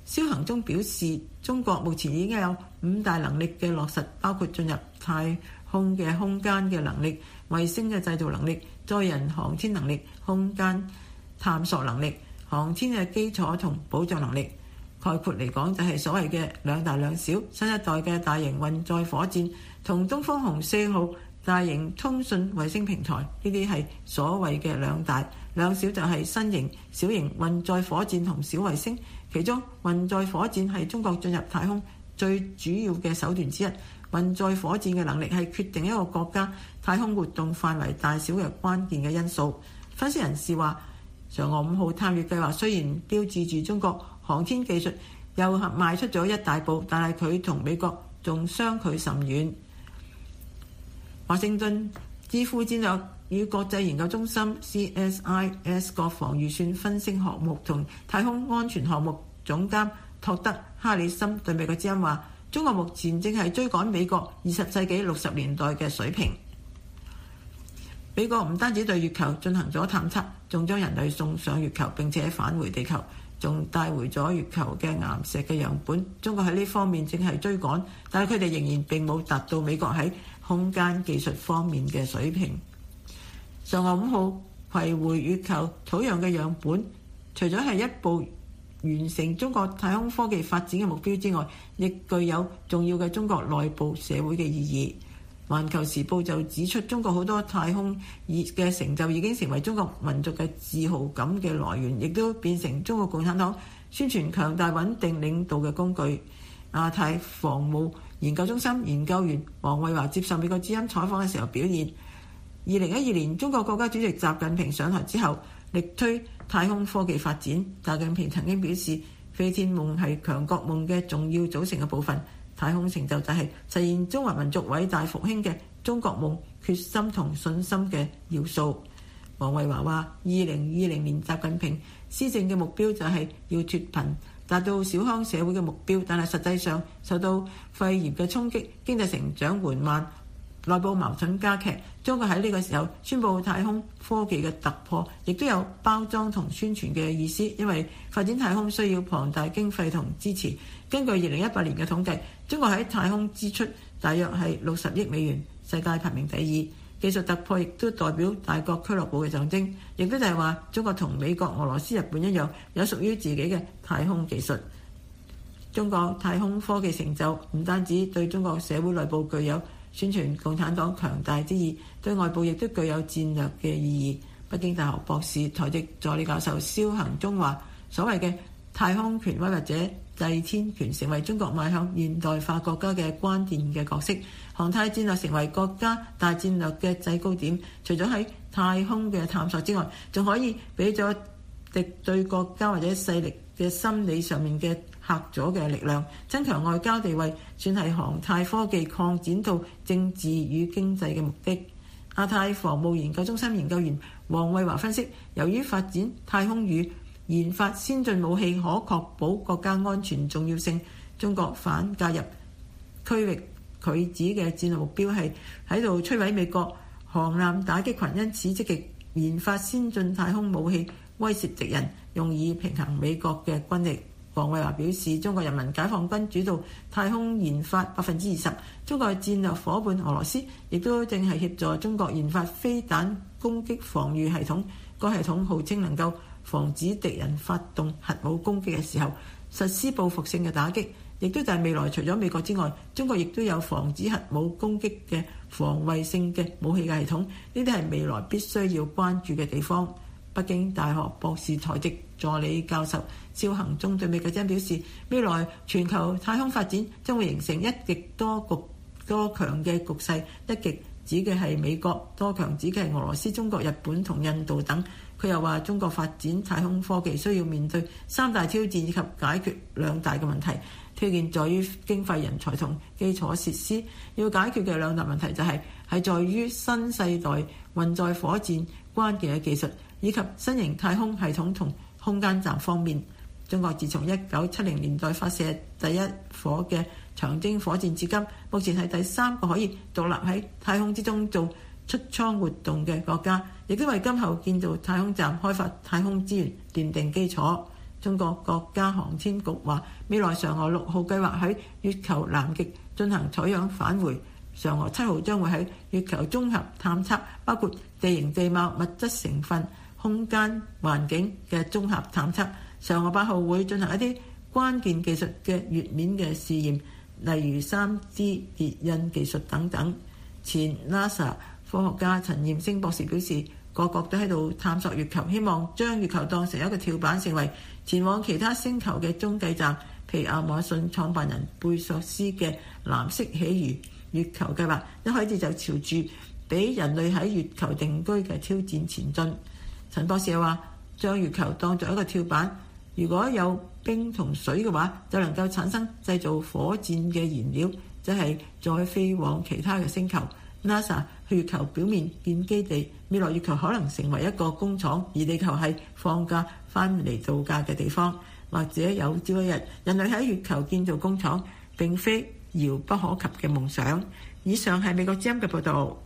蕭恒忠表示，中國目前已經有五大能力嘅落實，包括進入太空嘅空間嘅能力、衛星嘅製造能力、載人航天能力、空間探索能力、航天嘅基礎同保障能力。概括嚟講，就係所謂嘅兩大兩小。新一代嘅大型運載火箭同東方紅四號大型通訊衛星平台，呢啲係所謂嘅兩大兩小，就係新型、小型運載火箭同小衛星。其中運載火箭係中國進入太空最主要嘅手段之一。運載火箭嘅能力係決定一個國家太空活動範圍大小嘅關鍵嘅因素。分析人士話，嫦娥五號探月計劃雖然標誌住中國航天技術又邁出咗一大步，但係佢同美國仲相距甚遠。華盛頓智庫戰略與國際研究中心 C S I S 國防預算分析項目同太空安全項目總監托德哈里森對美國之音話，中國目前正係追趕美國二十世紀六十年代嘅水平。美國唔單止對月球進行咗探測，仲將人類送上月球並且返回地球，仲帶回咗月球嘅岩石嘅樣本。中國喺呢方面正係追趕，但係佢哋仍然並冇達到美國喺空間技術方面嘅水平。嫦娥五號攜回月球土壤嘅樣本，除咗係一步完成中國太空科技發展嘅目標之外，亦具有重要嘅中國內部社會嘅意義。環球時報就指出，中國好多太空嘅成就已經成為中國民族嘅自豪感嘅來源，亦都變成中國共產黨宣傳強大穩定領導嘅工具。亞太防務研究中心研究員王衛華接受美國之音採訪嘅時候表現，二零一二年中國國家主席習近平上台之後，力推太空科技發展。習近平曾經表示，飛天夢係強國夢嘅重要組成嘅部分。太空成就就係實現中華民族偉大復興嘅中國夢決心同信心嘅要素。王衛華話，二零二零年習近平施政嘅目標就係要脫貧，達到小康社會嘅目標，但係實際上受到肺炎嘅衝擊，經濟成長緩慢，內部矛盾加劇。中國喺呢個時候宣布太空科技嘅突破，亦都有包裝同宣傳嘅意思，因為發展太空需要龐大經費同支持。根據二零一八年嘅統計，中國喺太空支出大約係六十億美元，世界排名第二。技術突破亦都代表大國俱樂部嘅象徵，亦都就係話中國同美國、俄羅斯、日本一樣，有屬於自己嘅太空技術。中國太空科技成就唔單止對中國社會內部具有宣傳共產黨強大之意，對外部亦都具有戰略嘅意義。北京大學博士台籍助理教授蕭恒忠話，所謂嘅太空權威或者制天權成為中國邁向現代化國家嘅關鍵嘅角色，航太戰略成為國家大戰略嘅制高點。除咗喺太空嘅探索之外，仲可以俾咗敵對國家或者勢力嘅心理上面嘅嚇阻嘅力量，增強外交地位，算係航太科技擴展到政治與經濟嘅目的。亞太防務研究中心研究員王衛華分析，由於發展太空與研發先進武器可確保國家安全重要性，中國反介入區域拒止嘅戰略目標係喺度摧毀美國航艦打擊群，因此積極研發先進太空武器威懾敵人，用以平衡美國嘅軍力。王衛華表示，中國人民解放軍主導太空研發百分之二十，中國嘅戰略夥伴俄羅斯亦都正係協助中國研發飛彈攻擊防禦系統。該系統號稱能夠防止敵人發動核武攻擊嘅時候實施報復性嘅打擊，亦都就係未來除咗美國之外，中國亦都有防止核武攻擊嘅防衛性嘅武器嘅系統。呢啲係未來必須要關注嘅地方。北京大學博士台籍助理教授蕭恒忠對美國之音表示，未來全球太空發展將會形成一極多極多強嘅局勢，一極指嘅係美國，多強指嘅係俄羅斯、中國、日本同印度等。佢又話，中國發展太空科技需要面對三大挑戰以及解決兩大嘅問題。挑戰在於經費、人才同基礎設施。要解決嘅兩大問題就係係在於新世代運載火箭關鍵嘅技術，以及新型太空系統同空間站方面。中國自從一九七零年代發射第一顆嘅長征火箭至今，目前係第三個可以獨立喺太空之中做出艙活動嘅國家，亦都為今後建造太空站、開發太空資源奠定基礎。 中國國家航天局話，未來嫦娥六號計劃喺月球南極進行採樣返回，嫦娥七號將會喺月球綜合探測，包括地形地貌、物質成分、空間環境嘅綜合探測。嫦娥八號會進行一啲關鍵技術嘅月面嘅試驗，例如 三 D 列印技術等等。前 NASA 科學家陳彥星博士表示，各國都喺度探索月球，希望將月球當成一個跳板，成為前往其他星球嘅中繼站。譬如亞馬遜創辦人貝索斯嘅藍色喜魚月球計劃，一開始就朝住俾人類喺月球定居嘅挑戰前進。陳博士又話，將月球當作一個跳板，如果有冰同水嘅話，就能夠產生製造火箭嘅燃料，即係再飛往其他嘅星球。NASA 去月球表面建基地，未來月球可能成為一個工廠，而地球係放假翻嚟度假嘅地方。或者有朝一日，人類喺月球建造工廠並非遙不可及嘅夢想。以上係美國之音嘅報導。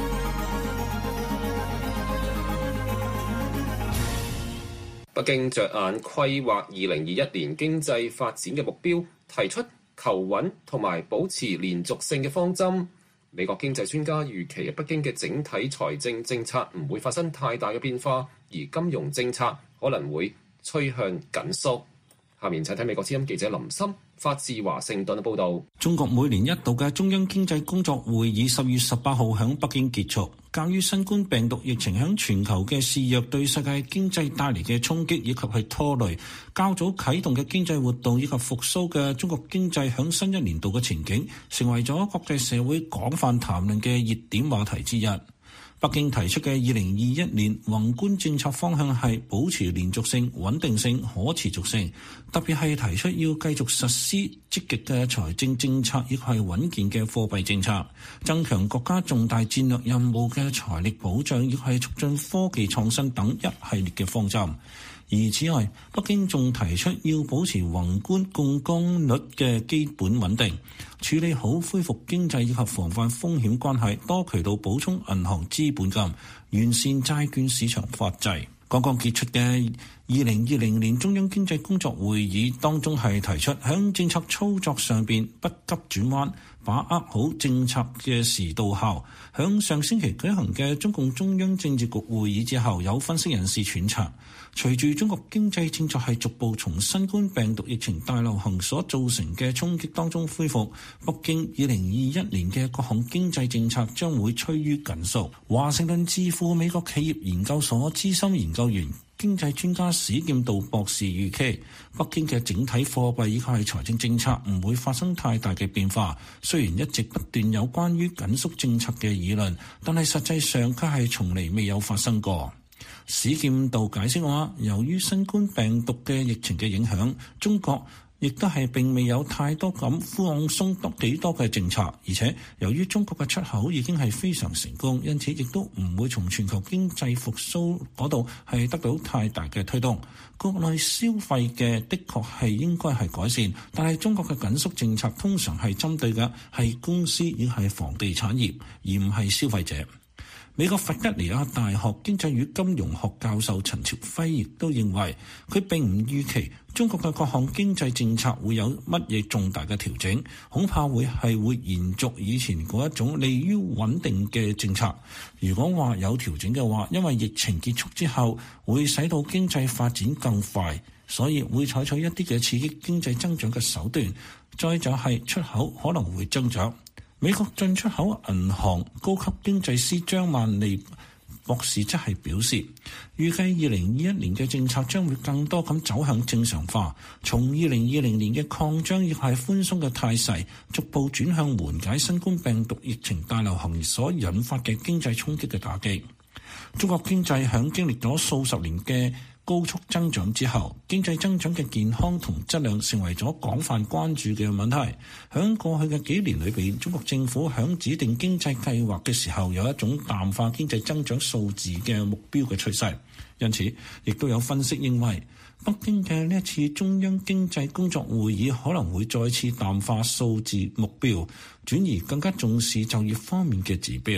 北京着眼規劃二零二一年經濟發展嘅目標，提出求穩同埋保持連續性嘅方針。美國經濟專家預期北京嘅整體財政政策唔會發生太大嘅變化，而金融政策可能會趨向緊縮。下面請睇美國之音記者林森發自華盛頓嘅報導。 中國每年一度嘅中央經濟工作會議十月十八號喺北京結束。鑑於新冠病毒疫情喺全球嘅肆虐對世界經濟帶嚟嘅衝擊以及係拖累，較早啟動嘅經濟活動以及復甦嘅中國經濟喺新一年度嘅前景，成為咗國際社會廣泛談論嘅熱點話題之一。北京提出嘅二零二一年宏觀政策方向係保持連續性、穩定性、可持續性，特別係提出要繼續實施積極嘅財政政策，亦係穩健嘅貨幣政策，增強國家重大戰略任務嘅財力保障，亦係促進科技創新等一系列嘅方針。而此外，北京仲提出要保持宏觀槓桿率嘅基本穩定，處理好恢復經濟以及防範風險關係，多渠道補充銀行資本金，完善債券市場法制。剛剛結束嘅二零二零年中央經濟工作會議當中係提出喺政策操作上邊不急轉彎，把握好政策嘅時到效。喺上星期舉行嘅中共中央政治局會議之後，有分析人士揣測，隨住中國經濟政策係逐步從新冠病毒疫情大流行所造成嘅衝擊當中恢復，北京二零二一年嘅各項經濟政策將會趨於緊縮。華盛頓智庫美國企業研究所資深研究員經濟專家史劍道博士預期，北京嘅整體貨幣以及係財政政策唔會發生太大嘅變化。雖然一直不斷有關於緊縮政策嘅議論，但係實際上卻係從嚟未有發生過。史劍道解釋話，由於新冠病毒嘅疫情嘅影響，中國亦都係並未有太多咁放鬆多幾多嘅政策，而且由於中國嘅出口已經係非常成功，因此亦都唔會從全球經濟復甦嗰度係得到太大嘅推動。國內消費嘅的確係應該係改善，但係中國嘅緊縮政策通常係針對嘅係公司亦係房地產業，而唔係消費者。美國弗吉尼亞大學經濟與金融學教授陳朝輝亦都認為，佢並唔預期中國嘅各項經濟政策會有乜嘢重大嘅調整，恐怕會係會延續以前嗰一種利於穩定嘅政策。如果話有調整嘅話，因為疫情結束之後會使到經濟發展更快，所以會採取一啲嘅刺激經濟增長嘅手段。再就係出口可能會增長。美國進出口銀行高級經濟師張萬利博士則係表示，預計二零二一年嘅政策將會更多咁走向正常化，從二零二零年嘅擴張亦係寬鬆嘅態勢，逐步轉向緩解新冠病毒疫情大流行所引發嘅經濟衝擊嘅打擊。中國經濟響經歷咗數十年嘅高速增長之後，經濟增長嘅健康同質量成為咗廣泛關注嘅問題。響過去嘅幾年裏邊，中國政府響指定經濟計劃嘅時候，有一種淡化經濟增長數字嘅目標嘅趨勢。因此，亦都有分析認為，北京嘅呢一次中央經濟工作會議可能會再次淡化數字目標，轉而更加重視就業方面嘅指標。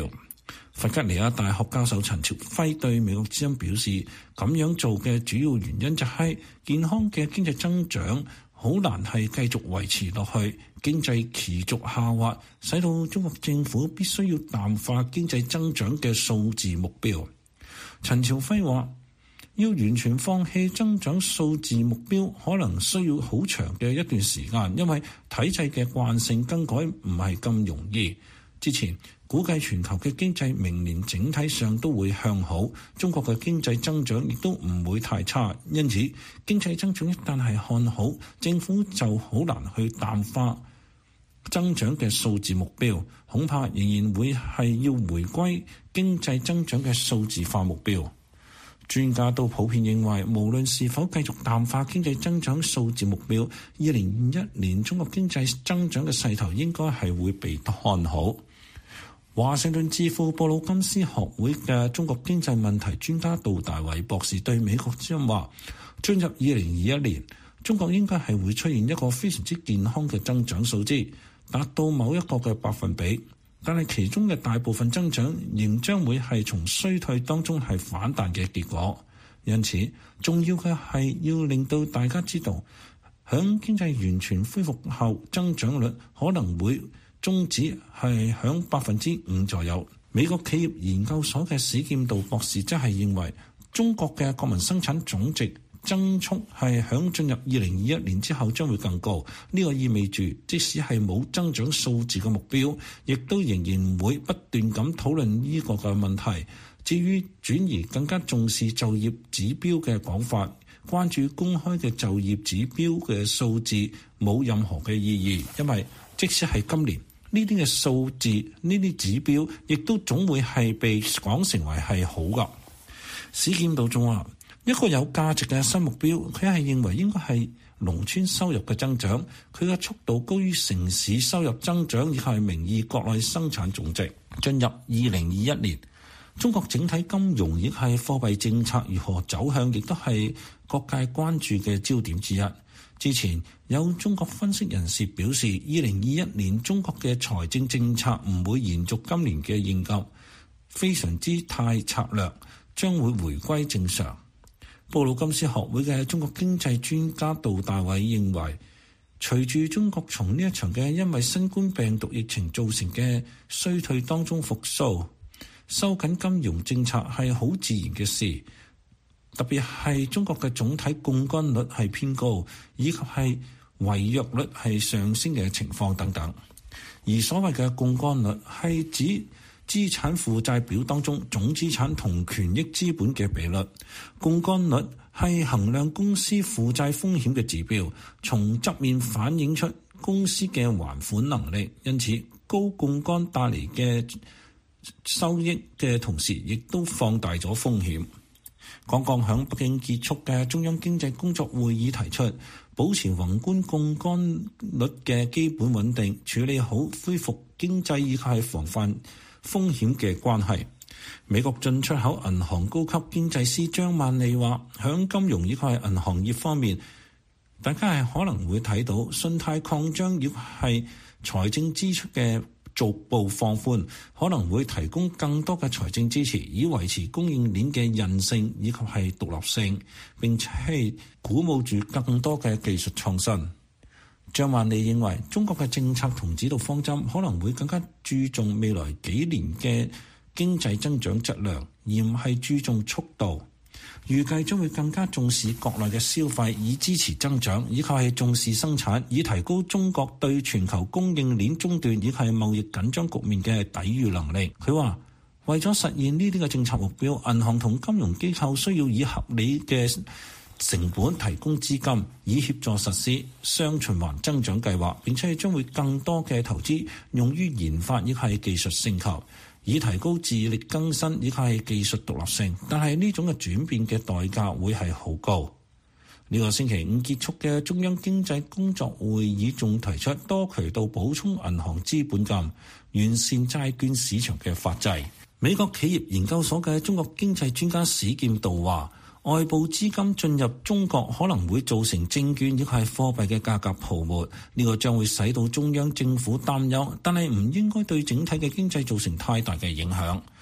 弗吉尼亞大學教授陳朝輝對美國之音表示，咁樣做嘅主要原因就係健康嘅經濟增長好難係繼續維持落去，經濟持續下滑，使到中國政府必須要淡化經濟增長嘅數字目標。陳朝輝話，要完全放棄增長數字目標，可能需要好長嘅一段時間，因為體制嘅慣性更改唔係咁容易。之前估計全球嘅經濟明年整體上都會向好，中國嘅經濟增長亦都唔會太差，因此經濟增長一旦係看好，政府就好難去淡化增長嘅數字目標，恐怕仍然會係要回歸經濟增長嘅數字化目標。專家都普遍認為，無論是否繼續淡化經濟增長數字目標，二零二一年中國經濟增長嘅勢頭應該係會被看好。華盛頓智庫布魯金斯學會嘅中國經濟問題專家杜大偉博士對美國之音話，進入二零二一年，中國應該係會出現一個非常之健康嘅增長數字，達到某一個嘅百分比，但係其中嘅大部分增長仍將會係從衰退當中係反彈嘅結果。因此，重要嘅係要令到大家知道，響經濟完全恢復後，增長率可能會終止係響百分之五左右。美國企業研究所嘅史劍道博士則係認為，中國嘅國民生產總值增速係響進入二零二一年之後將會更高。呢個意味住，即使係冇增長數字嘅目標，亦都仍然會不斷咁討論呢個嘅問題。至於轉移更加重視就業指標嘅講法，關注公開嘅就業指標嘅數字冇任何嘅意義，因為即使係今年呢啲嘅數字、呢啲指標，亦都總會係被講成為係好噶。史劍道仲話，一個有價值嘅新目標，佢係認為應該係農村收入嘅增長，佢嘅速度高於城市收入增長，以及係名義國內生產總值。進入二零二一年，中國整體金融亦係貨幣政策如何走向，亦都係各界關注嘅焦點之一。之前有中國分析人士表示，二零二一年中國嘅財政政策唔會延續今年嘅應急，非常之太策略，將會回歸正常。布魯金斯學會嘅中國經濟專家杜大偉認為，隨住中國從呢一場嘅因為新冠病毒疫情造成嘅衰退當中復甦，收緊金融政策係好自然嘅事。特別係中國嘅總體槓桿率係偏高，以及係違約率係上升嘅情況等等。而所謂嘅槓桿率係指資產負債表當中總資產同權益資本嘅比率。槓桿率係衡量公司負債風險嘅指標，從側面反映出公司嘅還款能力。因此，高槓桿帶嚟嘅收益嘅同時，亦都放大咗風險。剛剛響北京結束嘅中央經濟工作會議提出，保持宏觀槓桿率嘅基本穩定，處理好恢復經濟以及係防範風險嘅關係。美國進出口銀行高級經濟師張萬利話，響金融以及係銀行業方面，大家係可能會睇到信貸擴張以及係財政支出嘅逐步放寬，可能會提供更多嘅財政支持，以維持供應鏈嘅韌性以及係獨立性，並且係鼓舞住更多嘅技術創新。張萬利認為，中國嘅政策同指導方針可能會更加注重未來幾年嘅經濟增長質量，而唔係注重速度。預計將會更加重視國內嘅消費，以支持增長，以及係重視生產，以提高中國對全球供應鏈中斷以及係貿易緊張局面嘅抵禦能力。佢話，為咗實現呢啲嘅政策目標，銀行同金融機構需要以合理嘅成本提供資金，以協助實施雙循環增長計劃，並且將會更多嘅投資用於研發以及係技術升級，以提高自力更新以及係技術獨立性。但係呢種嘅轉變嘅代價會係好高。呢、這個星期五結束嘅中央經濟工作會議仲提出多渠道補充銀行資本金，完善債券市場嘅法制。美國企業研究所嘅中國經濟專家史劍道話，外部資金進入中國可能會造成證券亦係貨幣嘅價格泡沫，呢個將會使到中央政府擔憂，但係唔應該對整體嘅經濟造成太大嘅影響。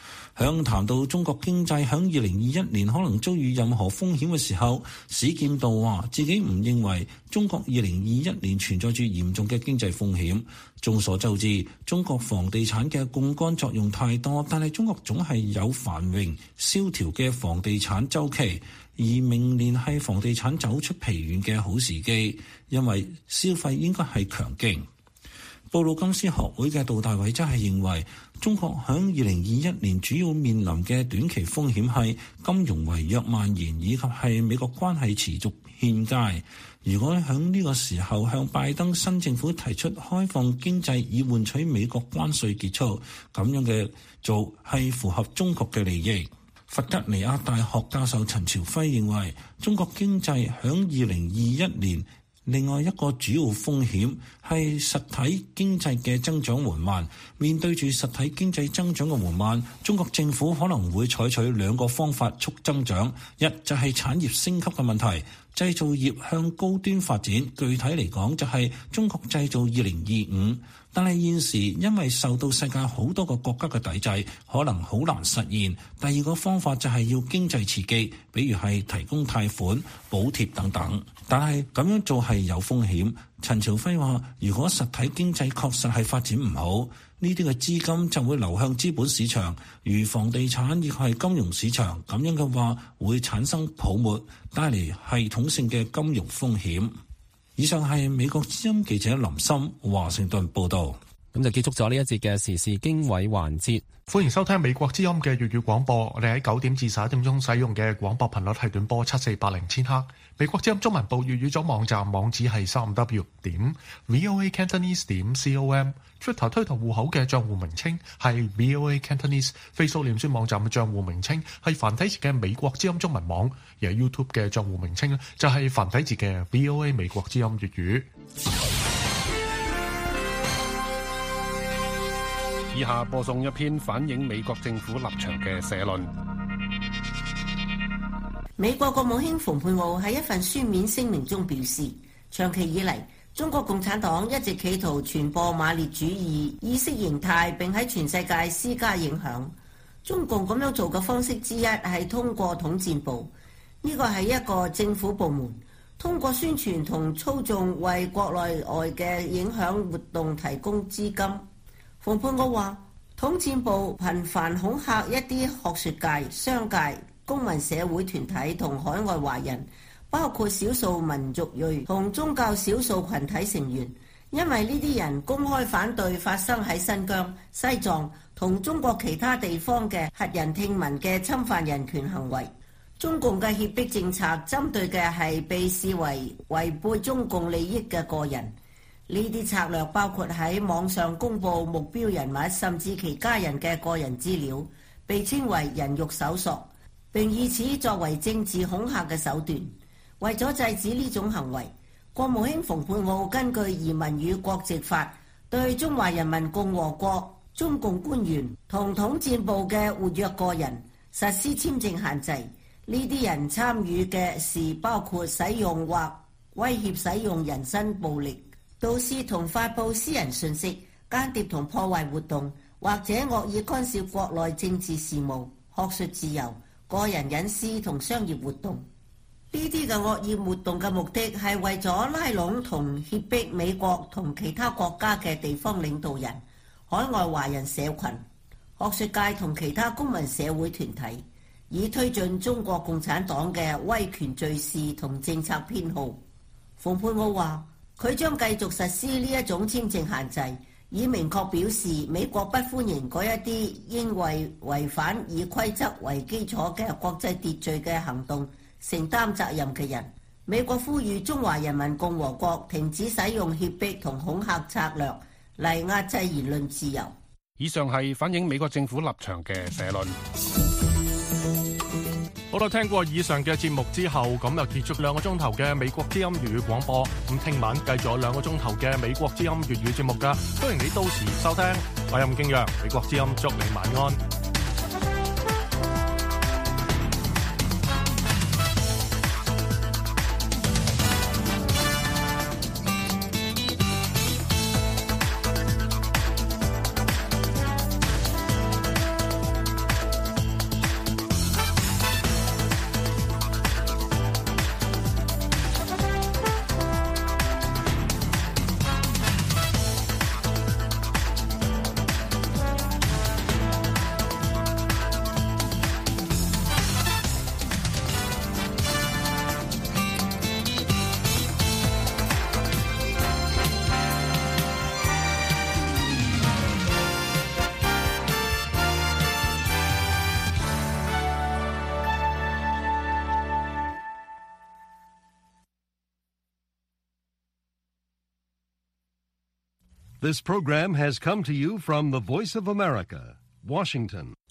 響談到中國經濟響二零二一年可能遭遇任何風險嘅時候，史劍道話自己唔認為中國二零二一年存在住嚴重嘅經濟風險。眾所周知，中國房地產嘅槓桿作用太多，但係中國總係有繁榮蕭條嘅房地產週期，而明年係房地產走出疲軟嘅好時機，因為消費應該係強勁。布魯金斯學會嘅杜大偉則係認為，中國響二零二一年主要面臨嘅短期風險係金融違約蔓延，以及係美國關係持續欠佳。如果響呢個時候向拜登新政府提出開放經濟以換取美國關稅結束，咁樣嘅做係符合中國嘅利益。弗吉尼亞大學教授陳朝輝認為，中國經濟響二零二一年另外一個主要風險係實體經濟嘅增長緩慢。面對住實體經濟增長嘅緩慢，中國政府可能會採取兩個方法促增長，一就係產業升級嘅問題，製造業向高端發展，具體嚟講就係中國製造二零二五。但係現時因為受到世界好多個國家嘅抵制，可能好難實現。第二個方法就係要經濟刺激，比如係提供貸款、補貼等等。但係咁樣做係有風險。陳朝輝話，如果實體經濟確實係發展唔好，呢啲嘅資金就會流向資本市場，如房地產亦係金融市場。咁樣嘅話會產生泡沫，帶嚟系統性嘅金融風險。以上係美國之音記者林森華盛頓報道。 咁就結束咗呢一節嘅時事經緯環節。 歡迎收聽美國之音嘅粵語廣播。我哋喺九點至十一點鐘使用嘅廣播頻率係短波七四八零千赫。美國之音中文部粵語組網站網址係三 w 點 voa cantonese 點 com。Twitter 推特戶口嘅賬戶名稱係 voa cantonese。Facebook 臉書網站嘅賬戶名稱係繁體字嘅美國之音中文網。而 YouTube 嘅賬戶名稱呢就係繁體字嘅 voa 美國之音粵語。 以下播送一篇反映美國政府立場嘅社論。 美國國務卿蓬佩奧喺一份書面聲明中表示，長期以嚟，中國共產黨一直企圖傳播馬列主義意識形態，並喺全世界施加影響。中共咁樣做嘅方式之一係通過統戰部，呢個係一個政府部門，通過宣傳同操縱為國內外嘅影響活動提供資金。蓬佩奧話，統戰部頻繁恐嚇一啲學術界、商界、公民社會團體同海外華人，包括少數民族裔同宗教少數群體成員，因為呢啲人公開反對發生喺新疆、西藏同中國其他地方嘅駭人聽聞嘅侵犯人權行為。中共嘅脅迫政策針對嘅係被視為違背中共利益嘅個人。呢啲策略包括喺網上公佈目標人物甚至其家人嘅個人資料，被稱為人肉搜索，並以此作為政治恐嚇嘅手段。為咗制止呢種行為，國務卿蓬佩奧根據移民與國籍法，對中華人民共和國中共官員同統戰部嘅活躍個人實施簽證限制。呢啲人參與嘅事包括使用或威脅使用人身暴力、導致同發布私人信息、間諜同破壞活動，或者惡意干涉國內政治事務、學術自由、個人隱私同商業活動。呢啲嘅惡意活動嘅目的係為咗拉攏同脅迫美國同其他國家嘅地方領導人、海外華人社群、學術界同其他公民社會團體，以推進中國共產黨嘅威權敘事同政策偏好。蓬佩奧話，佢將繼續實施呢一種簽證限制，以明確表示美國不歡迎嗰一啲應為違反以規則為基礎嘅國際秩序嘅行動承擔責任嘅人。美國呼籲中華人民共和國停止使用脅迫同恐嚇策略嚟壓制言論自由。 以上係反映美國政府立場嘅社論。 好啦，聽過以上嘅節目之後，咁就結束兩個鐘頭嘅美國之音粵語廣播。咁聽晚繼續有兩個鐘頭嘅美國之音粵語節目噶，歡迎你到時收聽。我任敬揚，美國之音祝你晚安。 This program has come to you from the Voice of America, Washington.